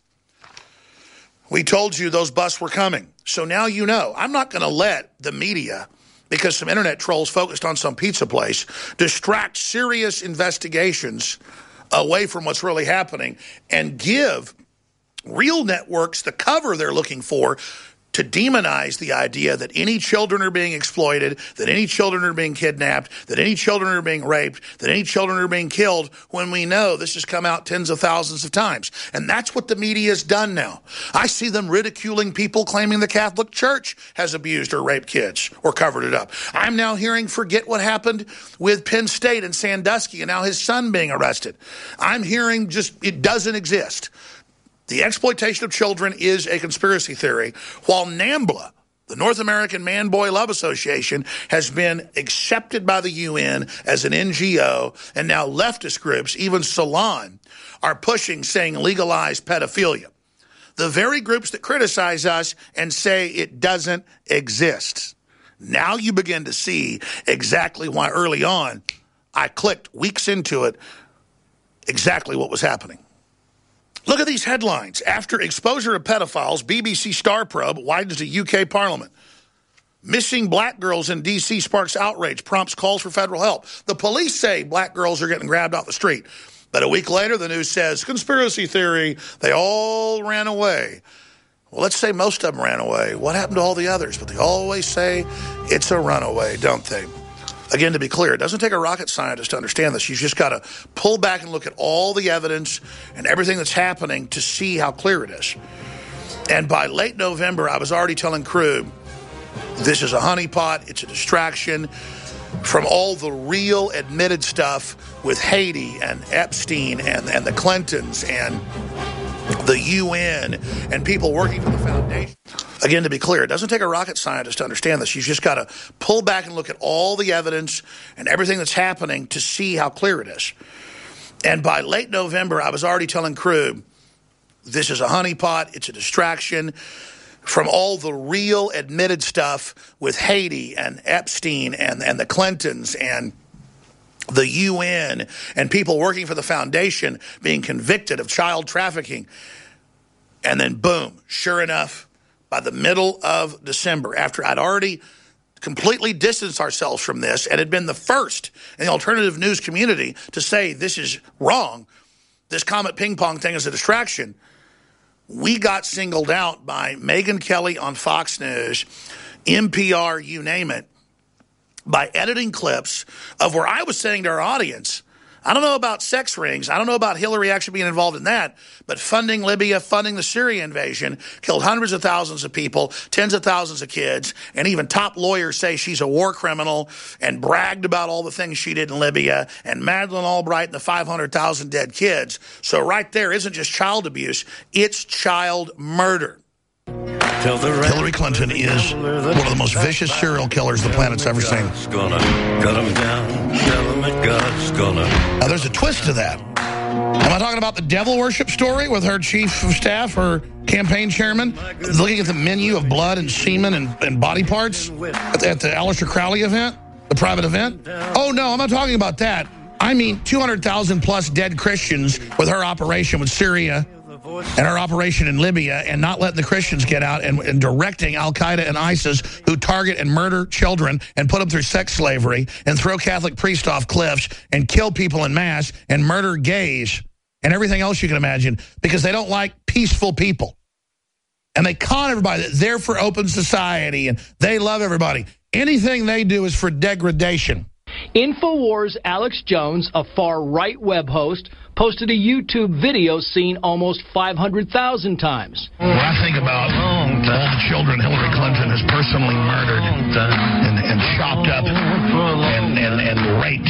We told you those busts were coming. So now you know. I'm not going to let the media, because some internet trolls focused on some pizza place, distract serious investigations away from what's really happening and give real networks the cover they're looking for to demonize the idea that any children are being exploited, that any children are being kidnapped, that any children are being raped, that any children are being killed, when we know this has come out tens of thousands of times. And that's what the media has done now. I see them ridiculing people claiming the Catholic Church has abused or raped kids or covered it up. I'm now hearing forget what happened with Penn State and Sandusky and now his son being arrested. I'm hearing just it doesn't exist. The exploitation of children is a conspiracy theory, while NAMBLA, the North American Man-Boy Love Association, has been accepted by the U N as an N G O, and now leftist groups, even Salon, are pushing, saying legalize pedophilia. The very groups that criticize us and say it doesn't exist. Now you begin to see exactly why early on I clicked weeks into it exactly what was happening. Look at these headlines. After exposure of pedophiles, B B C Star probe widens to U K Parliament. Missing black girls in D C sparks outrage, prompts calls for federal help. The police say black girls are getting grabbed off the street. But a week later, the news says, conspiracy theory, they all ran away. Well, let's say most of them ran away. What happened to all the others? But they always say it's a runaway, don't they? Again, to be clear, it doesn't take a rocket scientist to understand this. You've just got to pull back and look at all the evidence and everything that's happening to see how clear it is. And by late November, I was already telling Krug, this is a honeypot, it's a distraction from all the real admitted stuff with Haiti and Epstein and, and the Clintons and the U N and people working for the foundation. Again, to be clear, it doesn't take a rocket scientist to understand this. You've just got to pull back and look at all the evidence and everything that's happening to see how clear it is. And by late November, I was already telling Krug, this is a honeypot, it's a distraction from all the real admitted stuff with Haiti and Epstein and, and the Clintons and the U N and people working for the foundation being convicted of child trafficking. And then boom, sure enough, by the middle of December, after I'd already completely distanced ourselves from this and had been the first in the alternative news community to say this is wrong, this Comet Ping Pong thing is a distraction, we got singled out by Megyn Kelly on Fox News, N P R, you name it, by editing clips of where I was saying to our audience, I don't know about sex rings. I don't know about Hillary actually being involved in that, but funding Libya, funding the Syria invasion, killed hundreds of thousands of people, tens of thousands of kids, and even top lawyers say she's a war criminal and bragged about all the things she did in Libya, and Madeleine Albright and the five hundred thousand dead kids. So right there isn't just child abuse, it's child murder. Hillary Clinton is one of the most vicious serial killers the planet's ever seen. Now, there's a twist to that. Am I talking about the devil worship story with her chief of staff, her campaign chairman, looking at the menu of blood and semen and, and body parts at the, at the Aleister Crowley event, the private event? Oh, no, I'm not talking about that. I mean two hundred thousand plus dead Christians with her operation with Syria and our operation in Libya, and not letting the Christians get out, and, and directing Al-Qaeda and ISIS, who target and murder children and put them through sex slavery and throw Catholic priests off cliffs and kill people en masse and murder gays and everything else you can imagine because they don't like peaceful people. And they con everybody that they're for open society and they love everybody. Anything they do is for degradation. InfoWars' Alex Jones, a far-right web host, posted a YouTube video seen almost five hundred thousand times. When I think about all the children Hillary Clinton has personally murdered and, and chopped up and, and, and raped,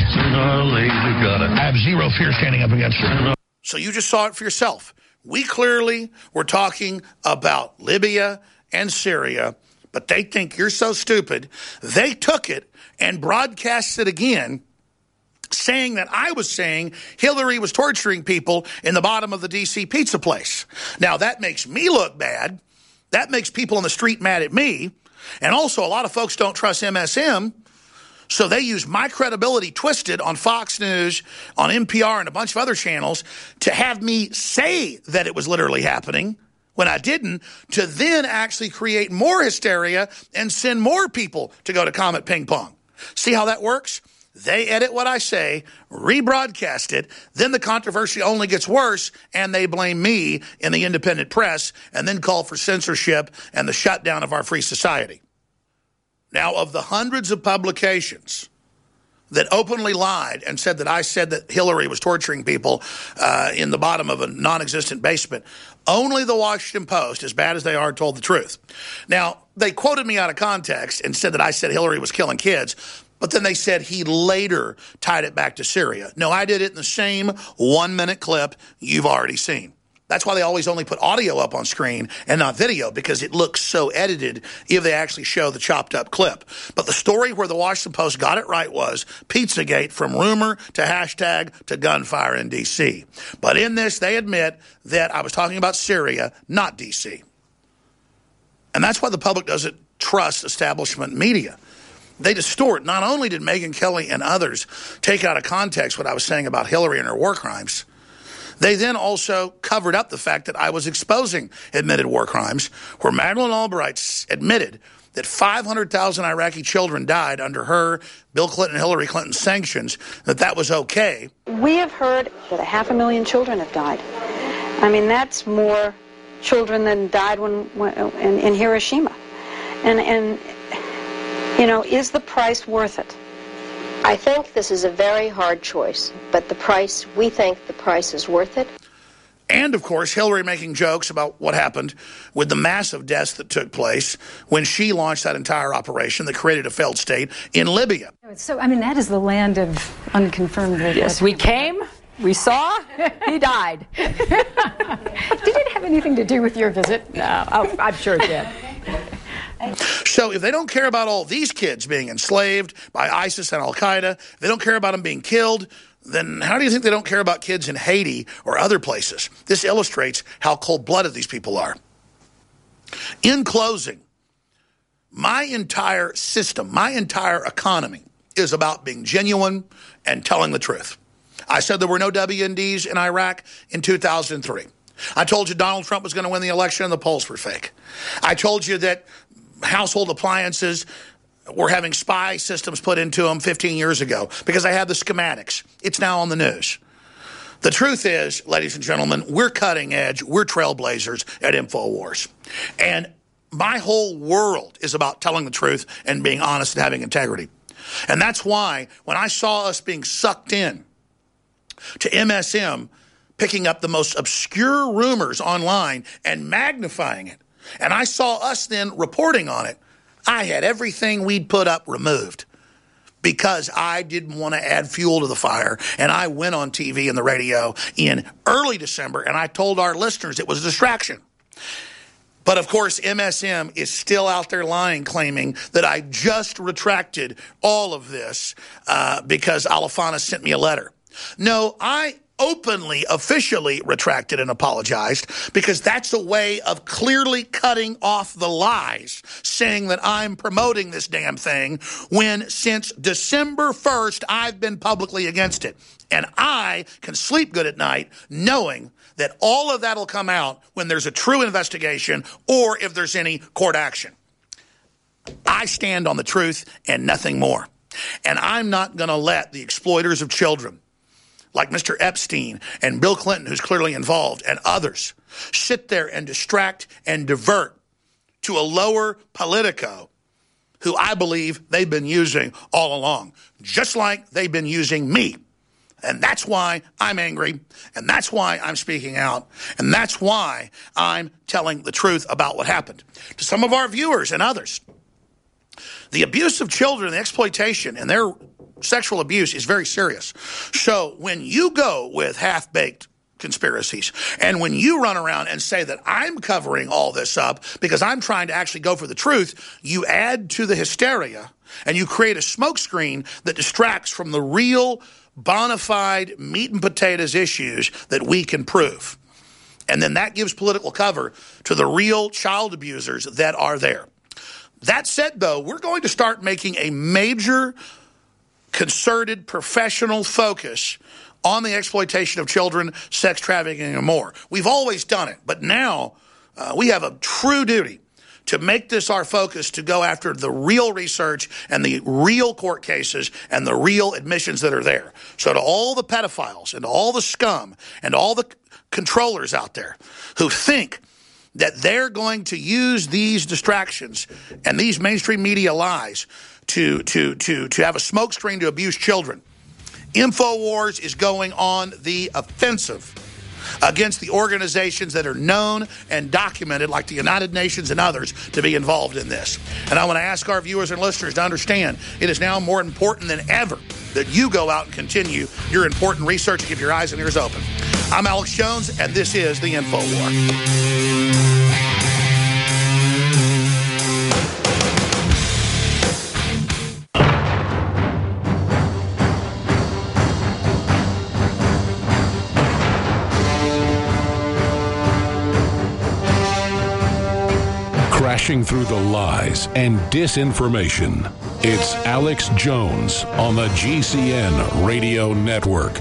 I have zero fear standing up against her. So you just saw it for yourself. We clearly were talking about Libya and Syria, but they think you're so stupid. They took it and broadcast it again, saying that I was saying Hillary was torturing people in the bottom of the D C pizza place. Now, that makes me look bad. That makes people on the street mad at me. And also, a lot of folks don't trust M S M, so they use my credibility twisted on Fox News, on N P R, and a bunch of other channels to have me say that it was literally happening when I didn't, to then actually create more hysteria and send more people to go to Comet Ping Pong. See how that works? They edit what I say, rebroadcast it, then the controversy only gets worse, and they blame me in the independent press, and then call for censorship and the shutdown of our free society. Now, of the hundreds of publications that openly lied and said that I said that Hillary was torturing people uh, in the bottom of a non-existent basement, only the Washington Post, as bad as they are, told the truth. Now, they quoted me out of context and said that I said Hillary was killing kids, but then they said he later tied it back to Syria. No, I did it in the same one-minute clip you've already seen. That's why they always only put audio up on screen and not video, because it looks so edited if they actually show the chopped up clip. But the story where the Washington Post got it right was Pizzagate, from rumor to hashtag to gunfire in D C. But in this, they admit that I was talking about Syria, not D C. And that's why the public doesn't trust establishment media. They distort. Not only did Megyn Kelly and others take out of context what I was saying about Hillary and her war crimes, they then also covered up the fact that I was exposing admitted war crimes, where Madeleine Albright admitted that five hundred thousand Iraqi children died under her, Bill Clinton, Hillary Clinton sanctions, that that was okay. We have heard that a half a million children have died. I mean, that's more children than died when, when in, in Hiroshima. And, and, you know, is the price worth it? I think this is a very hard choice, but the price, we think the price is worth it. And, of course, Hillary making jokes about what happened with the massive deaths that took place when she launched that entire operation that created a failed state in Libya. So, I mean, that is the land of unconfirmed. Yes, we came, we saw, he died. Did it have anything to do with your visit? No, oh, I'm sure it did. So if they don't care about all these kids being enslaved by ISIS and Al-Qaeda, if they don't care about them being killed, then how do you think they don't care about kids in Haiti or other places? This illustrates how cold-blooded these people are. In closing, my entire system, my entire economy is about being genuine and telling the truth. I said there were no W M Ds in Iraq in two thousand three. I told you Donald Trump was going to win the election and the polls were fake. I told you that household appliances were having spy systems put into them fifteen years ago because I had the schematics. It's now on the news. The truth is, ladies and gentlemen, we're cutting edge. We're trailblazers at InfoWars. And my whole world is about telling the truth and being honest and having integrity. And that's why when I saw us being sucked in to M S M, picking up the most obscure rumors online and magnifying it, and I saw us then reporting on it, I had everything we'd put up removed because I didn't want to add fuel to the fire. And I went on T V and the radio in early December, and I told our listeners it was a distraction. But, of course, M S M is still out there lying, claiming that I just retracted all of this uh, because Alifana sent me a letter. No, I openly, officially retracted and apologized because that's a way of clearly cutting off the lies, saying that I'm promoting this damn thing when since December first I've been publicly against it. And I can sleep good at night knowing that all of that will come out when there's a true investigation or if there's any court action. I stand on the truth and nothing more. And I'm not going to let the exploiters of children like Mister Epstein and Bill Clinton, who's clearly involved, and others, sit there and distract and divert to a lower Politico who I believe they've been using all along, just like they've been using me. And that's why I'm angry, and that's why I'm speaking out, and that's why I'm telling the truth about what happened. To some of our viewers and others, the abuse of children, the exploitation, and their sexual abuse is very serious. So when you go with half-baked conspiracies, and when you run around and say that I'm covering all this up because I'm trying to actually go for the truth, you add to the hysteria, and you create a smokescreen that distracts from the real bona fide meat and potatoes issues that we can prove. And then that gives political cover to the real child abusers that are there. That said, though, we're going to start making a major concerted professional focus on the exploitation of children, sex trafficking, and more. We've always done it, but now uh, we have a true duty to make this our focus, to go after the real research and the real court cases and the real admissions that are there. So to all the pedophiles and to all the scum and all the controllers out there who think that they're going to use these distractions and these mainstream media lies to, to, to, to have a smokescreen to abuse children, InfoWars is going on the offensive against the organizations that are known and documented, like the United Nations and others, to be involved in this. And I want to ask our viewers and listeners to understand it is now more important than ever that you go out and continue your important research and keep your eyes and ears open. I'm Alex Jones, and this is the InfoWar. Crashing through the lies and disinformation. It's Alex Jones on the G C N Radio Network.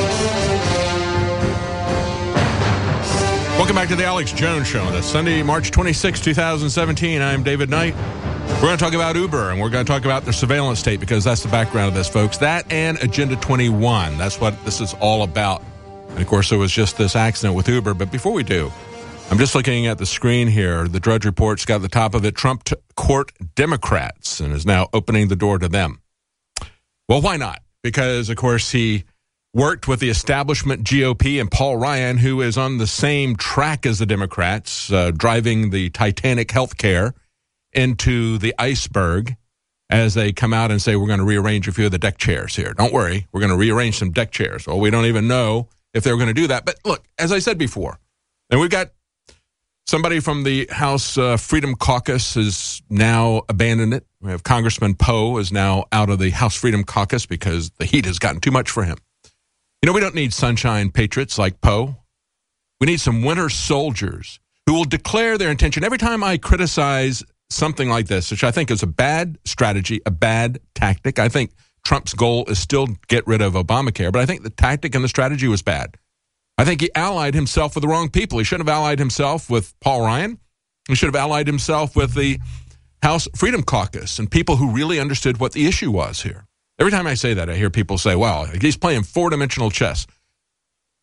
Welcome back to the Alex Jones Show on Sunday, March twenty-sixth, twenty seventeen. I'm David Knight. We're going to talk about Uber, and we're going to talk about their surveillance state because that's the background of this, folks. That and Agenda twenty-one. That's what this is all about. And, of course, there was just this accident with Uber. But before we do, I'm just looking at the screen here. The Drudge Report's got at the top of it, Trump to court Democrats, and is now opening the door to them. Well, why not? Because, of course, he worked with the establishment G O P and Paul Ryan, who is on the same track as the Democrats, uh, driving the Titanic healthcare into the iceberg as they come out and say, we're going to rearrange a few of the deck chairs here. Don't worry, we're going to rearrange some deck chairs. Well, we don't even know if they're going to do that. But look, as I said before, and we've got somebody from the House uh, Freedom Caucus has now abandoned it. We have Congressman Poe is now out of the House Freedom Caucus because the heat has gotten too much for him. You know, we don't need sunshine patriots like Poe. We need some winter soldiers who will declare their intention. Every time I criticize something like this, which I think is a bad strategy, a bad tactic, I think Trump's goal is still get rid of Obamacare, but I think the tactic and the strategy was bad. I think he allied himself with the wrong people. He should have allied himself with Paul Ryan. He should have allied himself with the House Freedom Caucus and people who really understood what the issue was here. Every time I say that, I hear people say, well, he's playing four-dimensional chess.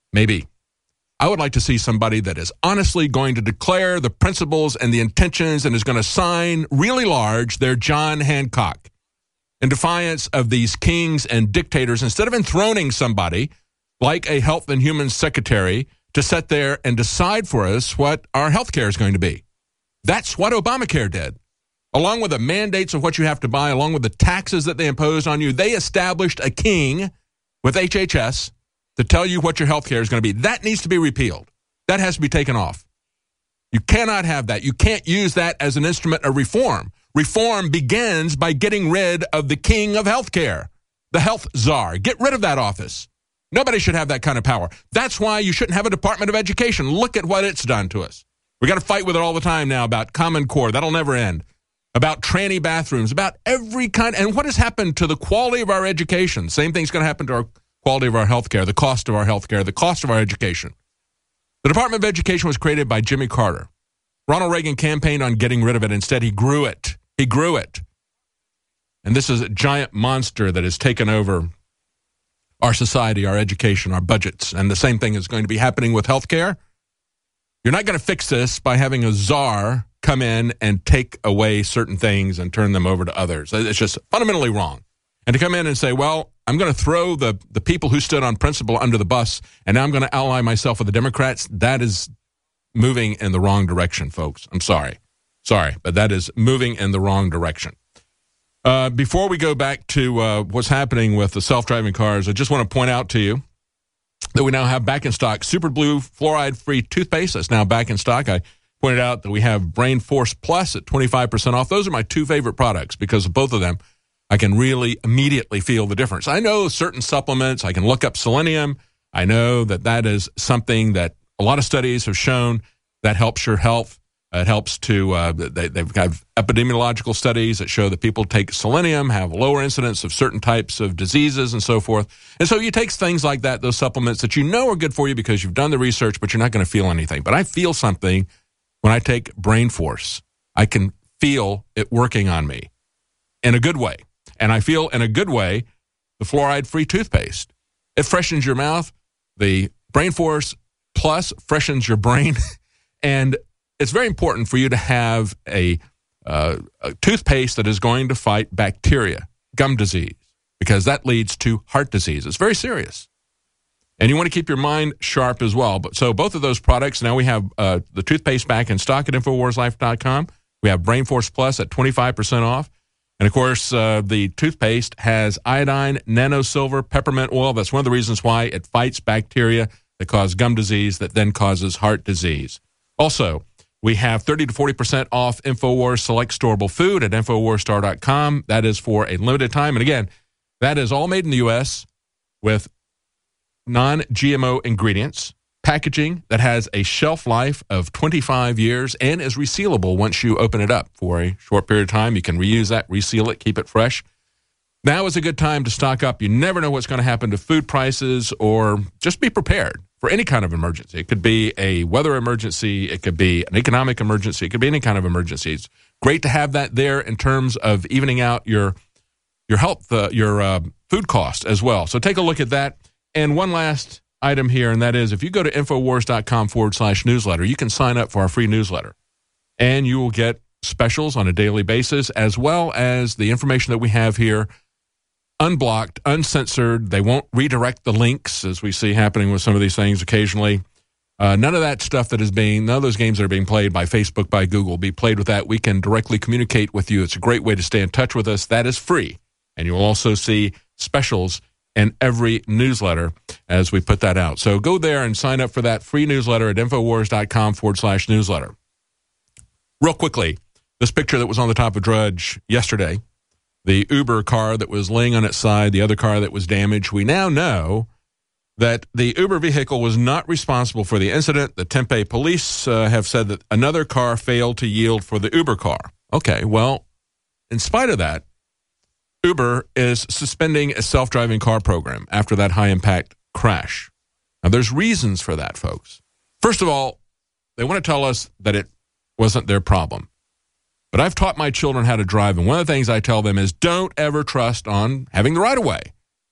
Maybe. I would like to see somebody that is honestly going to declare the principles and the intentions and is going to sign really large their John Hancock in defiance of these kings and dictators, instead of enthroning somebody like a Health and Human Secretary to sit there and decide for us what our health care is going to be. That's what Obamacare did. Along with the mandates of what you have to buy, along with the taxes that they imposed on you, they established a king with H H S to tell you what your health care is going to be. That needs to be repealed. That has to be taken off. You cannot have that. You can't use that as an instrument of reform. Reform begins by getting rid of the king of health care, the health czar. Get rid of that office. Nobody should have that kind of power. That's why you shouldn't have a Department of Education. Look at what it's done to us. We got to fight with it all the time now about Common Core. That'll never end. About tranny bathrooms, about every kind. And what has happened to the quality of our education? Same thing's going to happen to our quality of our health care, the cost of our health care, the cost of our education. The Department of Education was created by Jimmy Carter. Ronald Reagan campaigned on getting rid of it. Instead, he grew it. He grew it. And this is a giant monster that has taken over our society, our education, our budgets. And the same thing is going to be happening with health care. You're not going to fix this by having a czar come in and take away certain things and turn them over to others. It's just fundamentally wrong. And to come in and say, well, I'm going to throw the, the people who stood on principle under the bus, and now I'm going to ally myself with the Democrats, that is moving in the wrong direction, folks. I'm sorry. Sorry, but that is moving in the wrong direction. Uh, before we go back to uh, what's happening with the self-driving cars, I just want to point out to you that we now have back in stock Super Blue fluoride-free toothpaste. That's now back in stock. I pointed out that we have Brain Force Plus at twenty-five percent off. Those are my two favorite products because of both of them. I can really immediately feel the difference. I know certain supplements, I can look up selenium. I know that that is something that a lot of studies have shown that helps your health. It helps to, uh, they, they've got epidemiological studies that show that people take selenium, have lower incidence of certain types of diseases and so forth. And so you take things like that, those supplements that you know are good for you because you've done the research, but you're not going to feel anything. But I feel something when I take Brain Force. I can feel it working on me in a good way. And I feel in a good way the fluoride-free toothpaste. It freshens your mouth. The Brain Force Plus freshens your brain. And it's very important for you to have a, uh, a toothpaste that is going to fight bacteria, gum disease, because that leads to heart disease. It's very serious. And you want to keep your mind sharp as well. But so both of those products, now we have uh, the toothpaste back in stock at Infowars Life dot com. We have Brain Force Plus at twenty-five percent off. And, of course, uh, the toothpaste has iodine, nanosilver, peppermint oil. That's one of the reasons why it fights bacteria that cause gum disease that then causes heart disease. Also, we have thirty to forty percent off InfoWars Select Storable Food at Infowars Star dot com. That is for a limited time. And, again, that is all made in the U S with non-G M O ingredients, packaging that has a shelf life of twenty-five years and is resealable once you open it up for a short period of time. You can reuse that, reseal it, keep it fresh. Now is a good time to stock up. You never know what's going to happen to food prices, or just be prepared for any kind of emergency. It could be a weather emergency. It could be an economic emergency. It could be any kind of emergency. It's great to have that there in terms of evening out your your health, uh, your uh, food cost as well. So take a look at that. And one last item here, and that is if you go to Infowars.com forward slash newsletter, you can sign up for our free newsletter. And you will get specials on a daily basis, as well as the information that we have here, unblocked, uncensored. They won't redirect the links, as we see happening with some of these things occasionally. Uh, none of that stuff that is being, none of those games that are being played by Facebook, by Google, will be played with that. We can directly communicate with you. It's a great way to stay in touch with us. That is free. And you'll also see specials in every newsletter as we put that out. So go there and sign up for that free newsletter at Infowars.com forward slash newsletter. Real quickly, this picture that was on the top of Drudge yesterday, the Uber car that was laying on its side, the other car that was damaged. We now know that the Uber vehicle was not responsible for the incident. The Tempe police uh, have said that another car failed to yield for the Uber car. Okay, well, in spite of that, Uber is suspending a self-driving car program after that high-impact crash. Now, there's reasons for that, folks. First of all, they want to tell us that it wasn't their problem. But I've taught my children how to drive, and one of the things I tell them is don't ever trust on having the right-of-way,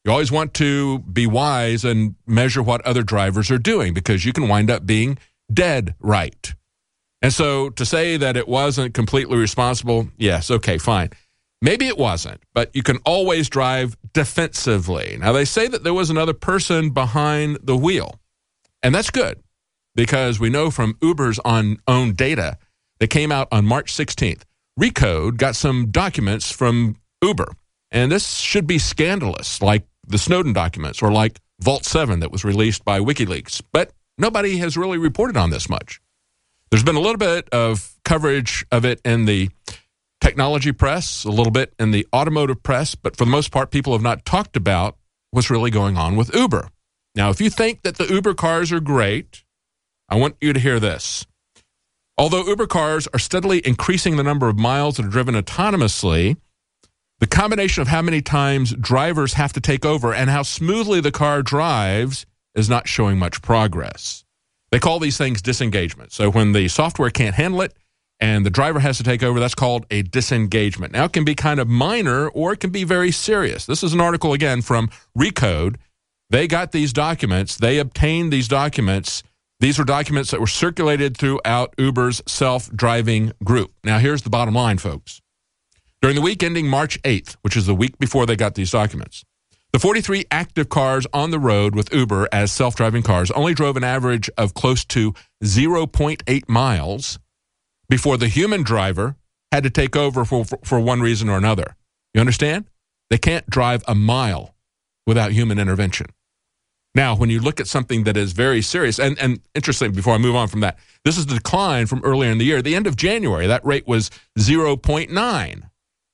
You always want to be wise and measure what other drivers are doing because you can wind up being dead right. And so to say that it wasn't completely responsible, yes, okay, fine. Maybe it wasn't, but you can always drive defensively. Now, they say that there was another person behind the wheel, and that's good because we know from Uber's on own data that came out on March sixteenth, Recode got some documents from Uber, and this should be scandalous, like the Snowden documents or like Vault seven that was released by WikiLeaks, but nobody has really reported on this much. There's been a little bit of coverage of it in the technology press, a little bit in the automotive press, but for the most part, people have not talked about what's really going on with Uber. Now, if you think that the Uber cars are great, I want you to hear this. Although Uber cars are steadily increasing the number of miles that are driven autonomously, the combination of how many times drivers have to take over and how smoothly the car drives is not showing much progress. They call these things disengagement. So when the software can't handle it and the driver has to take over, that's called a disengagement. Now, it can be kind of minor or it can be very serious. This is an article, again, from Recode. They got these documents. They obtained these documents. These were documents that were circulated throughout Uber's self-driving group. Now, here's the bottom line, folks. During the week ending March eighth, which is the week before they got these documents, the forty-three active cars on the road with Uber as self-driving cars only drove an average of close to zero point eight miles before the human driver had to take over for, for, for one reason or another. You understand? They can't drive a mile without human intervention. Now, when you look at something that is very serious, and, and interesting, before I move on from that, this is the decline from earlier in the year. At the end of January, that rate was zero point nine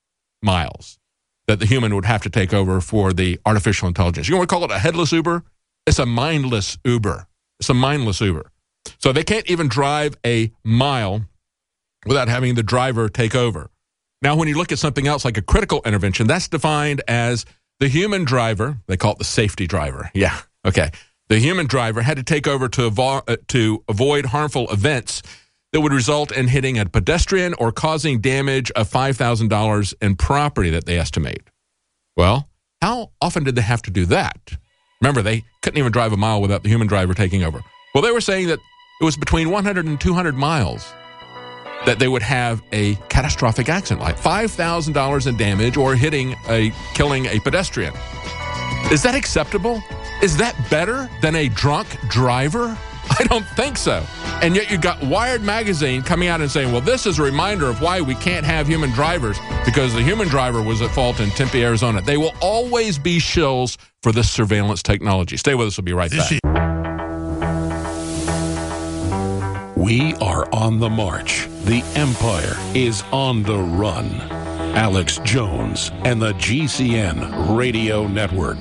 miles that the human would have to take over for the artificial intelligence. You want to call it a headless Uber? It's a mindless Uber. It's a mindless Uber. So they can't even drive a mile without having the driver take over. Now, when you look at something else like a critical intervention, that's defined as the human driver. They call it the safety driver. Yeah, okay. The human driver had to take over to, avo- uh, to avoid harmful events that would result in hitting a pedestrian or causing damage of five thousand dollars in property that they estimate. Well, how often did they have to do that? Remember, they couldn't even drive a mile without the human driver taking over. Well, they were saying that it was between one hundred and two hundred miles that they would have a catastrophic accident, like five thousand dollars in damage or hitting a, killing a pedestrian. Is that acceptable? Is that better than a drunk driver? I don't think so. And yet you got Wired magazine coming out and saying, well, this is a reminder of why we can't have human drivers because the human driver was at fault in Tempe, Arizona. They will always be shills for this surveillance technology. Stay with us. We'll be right back. We are on the march. The empire is on the run. Alex Jones and the G C N Radio Network.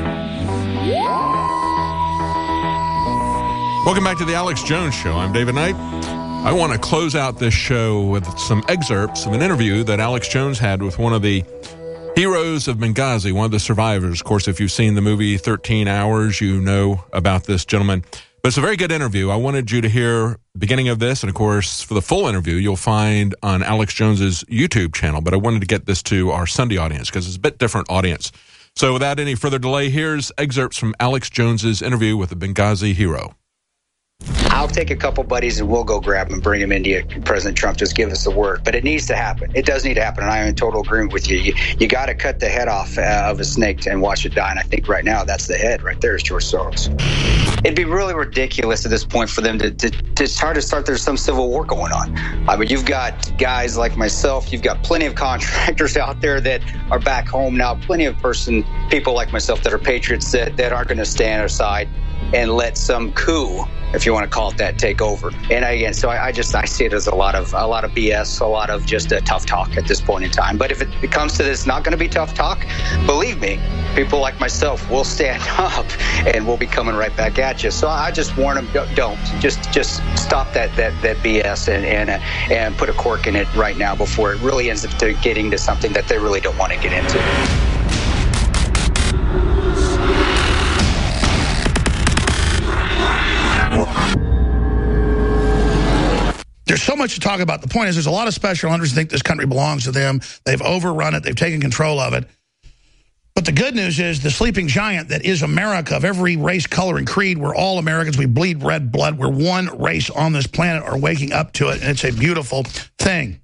Welcome back to the Alex Jones Show. I'm David Knight. I want to close out this show with some excerpts of an interview that Alex Jones had with one of the heroes of Benghazi, one of the survivors. Of course, if you've seen the movie thirteen hours, you know about this gentleman. But it's a very good interview. I wanted you to hear the beginning of this, and of course, for the full interview, you'll find on Alex Jones's YouTube channel. But I wanted to get this to our Sunday audience because it's a bit different audience. So without any further delay, here's excerpts from Alex Jones's interview with the Benghazi hero. I'll take a couple buddies and we'll go grab him and bring him into President Trump. Just give us the word. But it needs to happen. It does need to happen. And I am in total agreement with you. You, you got to cut the head off uh, of a snake and watch it die. And I think right now that's the head right there is George Soros. It'd be really ridiculous at this point for them to, to, to try to start there's some civil war going on. I mean, you've got guys like myself. You've got plenty of contractors out there that are back home now. Plenty of person people like myself that are patriots that, that aren't going to stand aside and let some coup, if you want to call it that, take over. And again, so I, I just I see it as a lot of a lot of B S, a lot of just a tough talk at this point in time. But if it, it comes to this, not going to be tough talk. Believe me, people like myself will stand up and we'll be coming right back at you. So I just warn them, don't just just stop that that that B S and and uh, and put a cork in it right now before it really ends up to getting to something that they really don't want to get into. There's so much to talk about. The point is there's a lot of special interests who think this country belongs to them. They've overrun it. They've taken control of it. But the good news is the sleeping giant that is America, of every race, color, and creed, we're all Americans. We bleed red blood. We're one race on this planet, are waking up to it, and it's a beautiful thing.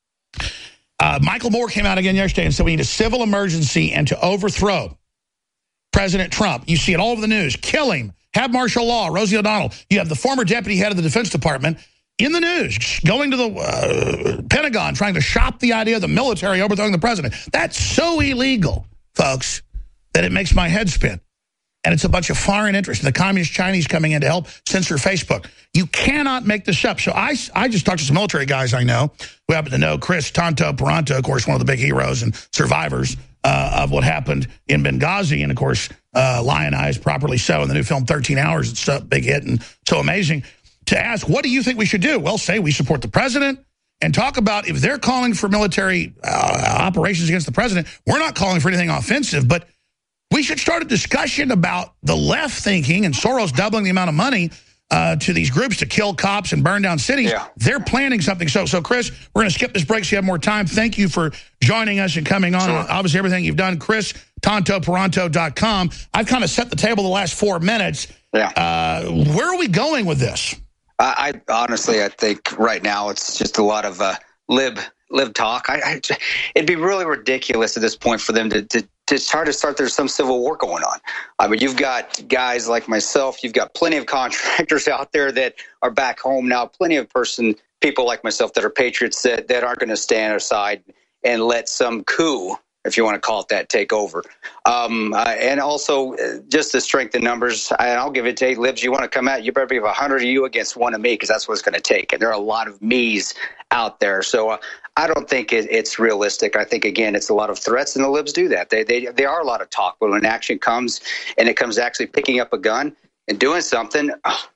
Uh, Michael Moore came out again yesterday and said we need a civil emergency and to overthrow President Trump. You see it all over the news. Kill him. Have martial law. Rosie O'Donnell. You have the former deputy head of the Defense Department in the news, going to the uh, Pentagon, trying to shop the idea of the military overthrowing the president. That's so illegal, folks, that it makes my head spin. And it's a bunch of foreign interest. The communist Chinese coming in to help censor Facebook. You cannot make this up. So I, I just talked to some military guys I know who happen to know Chris Tonto Peranto, of course, one of the big heroes and survivors uh, of what happened in Benghazi. And, of course, uh, lionized properly so in the new film thirteen hours. It's a big hit and so amazing. To ask, what do you think we should do? Well, say we support the president and talk about if they're calling for military uh, operations against the president. We're not calling for anything offensive, but we should start a discussion about the left thinking and Soros doubling the amount of money uh, to these groups to kill cops and burn down cities. Yeah. They're planning something. So, so Chris, we're going to skip this break so you have more time. Thank you for joining us and coming on. Sure. Obviously, everything you've done. Chris Tonto Peranto dot com. I've kind of set the table the last four minutes. Yeah. Uh, where are we going with this? I, I honestly, I think right now it's just a lot of uh, lib lib talk. I, I, it'd be really ridiculous at this point for them to, to to try to start there's some civil war going on. I mean, you've got guys like myself. You've got plenty of contractors out there that are back home now. Plenty of person people like myself that are patriots that, that aren't going to stand aside and let some coup, if you want to call it that, take over. Um, uh, and also, uh, just the strength in numbers, and I'll give it to you, Libs, you want to come out, you better be a hundred of you against one of me, because that's what it's going to take. And there are a lot of me's out there. So uh, I don't think it, it's realistic. I think, again, it's a lot of threats, and the Libs do that. They, they, they are a lot of talk, but when action comes, and it comes actually picking up a gun and doing something,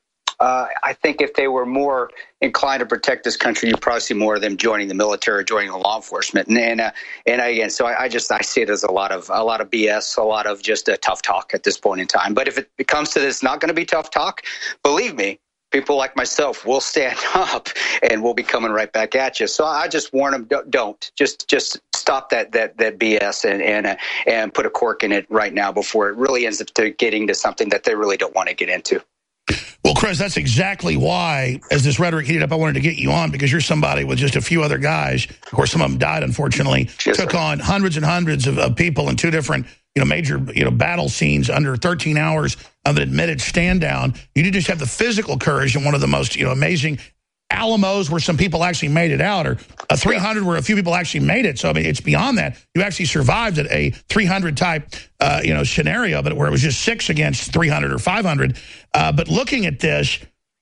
Uh, I think if they were more inclined to protect this country, you'd probably see more of them joining the military, joining the law enforcement, and and, uh, and again, so I, I just I see it as a lot of a lot of B S, a lot of just a tough talk at this point in time. But if it comes to this, not going to be tough talk, believe me, people like myself will stand up and we'll be coming right back at you. So I just warn them: don't, don't. just just stop that that that B S and and uh, and put a cork in it right now before it really ends up to getting to something that they really don't want to get into. Well, Chris, that's exactly why, as this rhetoric heated up, I wanted to get you on, because you're somebody with just a few other guys. Of course, some of them died, unfortunately. Yes, took sir. on hundreds and hundreds of, of people in two different, you know, major, you know, battle scenes under thirteen hours of an admitted stand down. You did just have the physical courage, and one of the most, you know, amazing Alamos where some people actually made it out, or a three hundred where a few people actually made it. So, I mean, it's beyond that. You actually survived at a three hundred type, uh, you know, scenario, but where it was just six against three hundred or five hundred. Uh, but looking at this,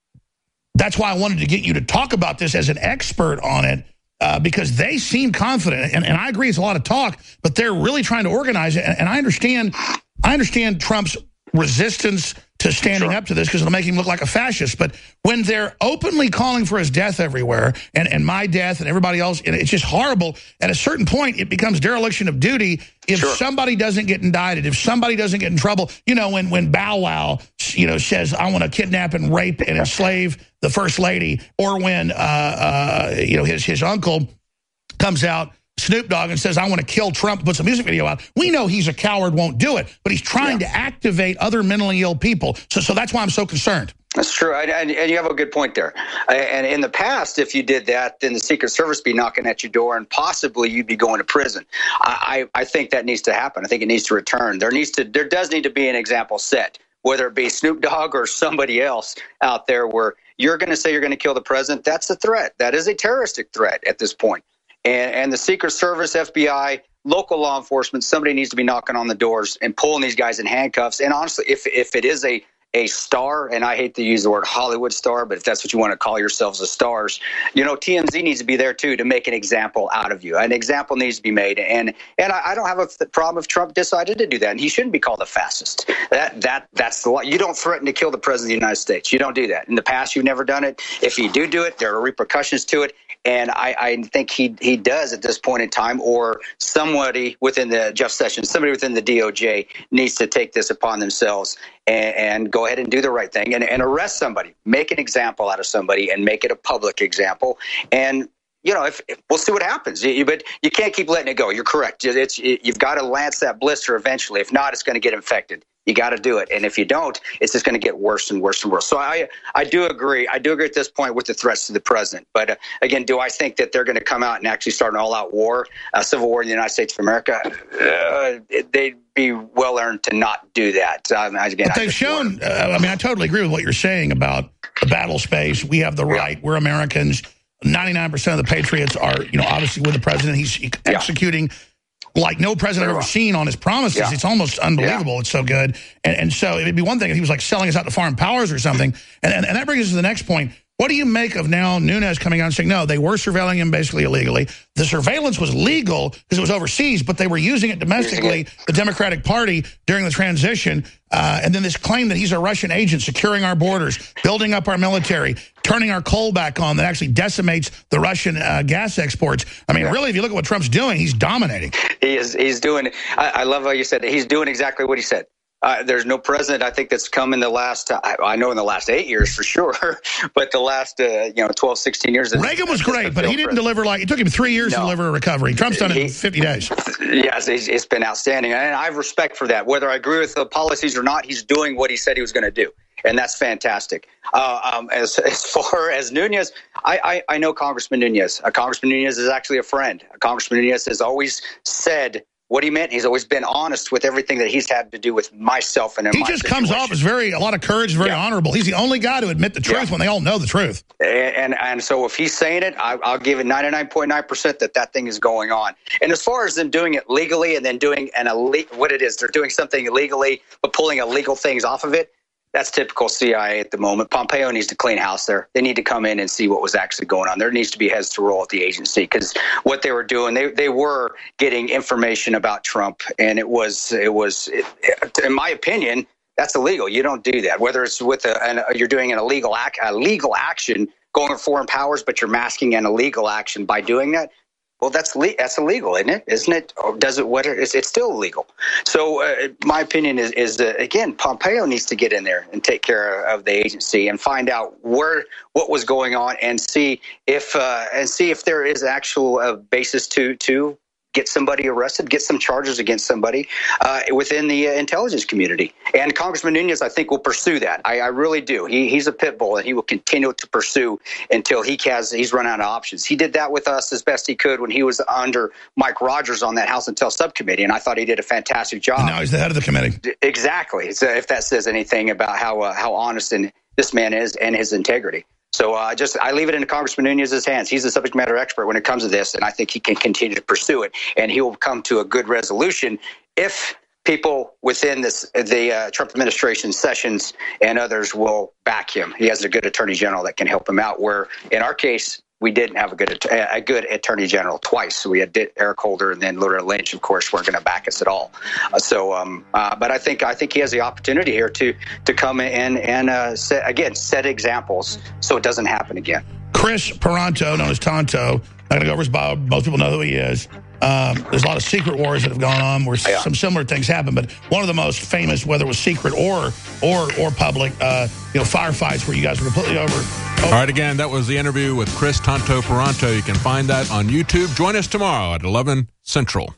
that's why I wanted to get you to talk about this as an expert on it, uh, because they seem confident. And, and I agree, it's a lot of talk, but they're really trying to organize it. And, and I understand, I understand Trump's resistance to standing sure. up to this, because it'll make him look like a fascist. But when they're openly calling for his death everywhere, and, and my death and everybody else, and it's just horrible. At a certain point, it becomes dereliction of duty if sure. somebody doesn't get indicted, if somebody doesn't get in trouble. You know, when, when Bow Wow, you know, says, I want to kidnap and rape and enslave the first lady, or when, uh, uh, you know, his, his uncle comes out, Snoop Dogg, and says, I want to kill Trump, puts a music video out. We know he's a coward, won't do it, but he's trying yeah. to activate other mentally ill people. So so that's why I'm so concerned. That's true, and, and you have a good point there. And in the past, if you did that, then the Secret Service would be knocking at your door, and possibly you'd be going to prison. I, I, I think that needs to happen. I think it needs to return. There needs to, there does need to be an example set, whether it be Snoop Dogg or somebody else out there, where you're going to say you're going to kill the president. That's a threat. That is a terroristic threat at this point. And, and the Secret Service, F B I, local law enforcement, somebody needs to be knocking on the doors and pulling these guys in handcuffs. And honestly, if if it is a, a star, and I hate to use the word Hollywood star, but if that's what you want to call yourselves as stars, you know, T M Z needs to be there, too, to make an example out of you. An example needs to be made. And and I, I don't have a problem if Trump decided to do that. And he shouldn't be called a fascist. That that That's the law. You don't threaten to kill the president of the United States. You don't do that. In the past, you've never done it. If you do do it, there are repercussions to it. And I, I think he he does at this point in time, or somebody within the Jeff Sessions, somebody within the D O J needs to take this upon themselves and, and go ahead and do the right thing and, and arrest somebody, make an example out of somebody, and make it a public example. And you know, if, if we'll see what happens. You, but you can't keep letting it go. You're correct. It's you've got to lance that blister eventually. If not, it's going to get infected. You got to do it. And if you don't, it's just going to get worse and worse and worse. So I I do agree. I do agree at this point with the threats to the president. But uh, again, do I think that they're going to come out and actually start an all-out war, a civil war in the United States of America? Uh, they'd be well earned to not do that. Um, again, but they've shown, uh, I mean, I totally agree with what you're saying about the battle space. We have the right. We're Americans. ninety-nine percent of the patriots are, you know, obviously with the president. He's executing yeah. like no president I've ever seen on his promises. Yeah. It's almost unbelievable. Yeah. It's so good. And, and so it'd be one thing if he was like selling us out to foreign powers or something. And, and, and that brings us to the next point. What do you make of now Nunes coming out and saying, no, they were surveilling him basically illegally. The surveillance was legal because it was overseas, but they were using it domestically, using it. the Democratic Party, during the transition. Uh, and then this claim that he's a Russian agent securing our borders, building up our military, turning our coal back on that actually decimates the Russian uh, gas exports. I mean, yeah. really, if you look at what Trump's doing, he's dominating. He is. He's doing, I, I love how you said it. He's doing exactly what he said. Uh, there's no president, I think, that's come in the last, uh, I, I know in the last eight years for sure, but the last, uh, you know, twelve, sixteen years. Reagan was great, but he didn't president. deliver like, it took him three years no. to deliver a recovery. Trump's done it in fifty days. Yes, it's, it's been outstanding. And I have respect for that. Whether I agree with the policies or not, he's doing what he said he was going to do. And that's fantastic. Uh, um, as, as far as Nunes, I, I, I know Congressman Nunes. Uh, Congressman Nunes is actually a friend. Uh, Congressman Nunes has always said what he meant. He's always been honest with everything that he's had to do with myself and in he my just situation. Comes off as very a lot of courage, very yeah. honorable. He's the only guy to admit the truth yeah. when they all know the truth. And and, and so if he's saying it, I, I'll give it ninety-nine point nine percent that that thing is going on. And as far as them doing it legally and then doing an illegal, what it is, they're doing something illegally but pulling illegal things off of it. That's typical C I A at the moment. Pompeo needs to clean house there. They need to come in and see what was actually going on. There needs to be heads to roll at the agency because what they were doing, they they were getting information about Trump, and it was it was, it, in my opinion, that's illegal. You don't do that. Whether it's with a, an, you're doing an illegal act, a legal action, going to foreign powers, but you're masking an illegal action by doing that. Well, that's le- that's illegal, isn't it? Isn't it? Or does it? What? It's, it's still illegal. So, uh, my opinion is, is that again, Pompeo needs to get in there and take care of the agency and find out where what was going on and see if uh, and see if there is actual uh, basis to to get somebody arrested, get some charges against somebody uh, within the uh, intelligence community. And Congressman Nunes, I think, will pursue that. I, I really do. He, he's a pit bull, and he will continue to pursue until he has he's run out of options. He did that with us as best he could when he was under Mike Rogers on that House Intel subcommittee, and I thought he did a fantastic job. And now he's the head of the committee. Exactly. So if that says anything about how uh, how honest and this man is and his integrity. So uh, just I leave it in Congressman Nunes' hands. He's the subject matter expert when it comes to this, and I think he can continue to pursue it, and he will come to a good resolution if people within this the uh, Trump administration, Sessions and others, will back him. He has a good attorney general that can help him out, where in our case, we didn't have a good a good attorney general twice. So we had Eric Holder and then Loretta Lynch, of course, weren't going to back us at all. Uh, so, um, uh, but I think I think he has the opportunity here to to come in and uh, set, again set examples so it doesn't happen again. Chris Paronto, known as Tonto, not going to go over his bio. Most people know who he is. Um, there's a lot of secret wars that have gone on where yeah. some similar things happen, but one of the most famous, whether it was secret or or or public, uh, you know, firefights where you guys were completely over. over. All right, again, that was the interview with Chris Tonto Paronto. You can find that on YouTube. Join us tomorrow at eleven Central.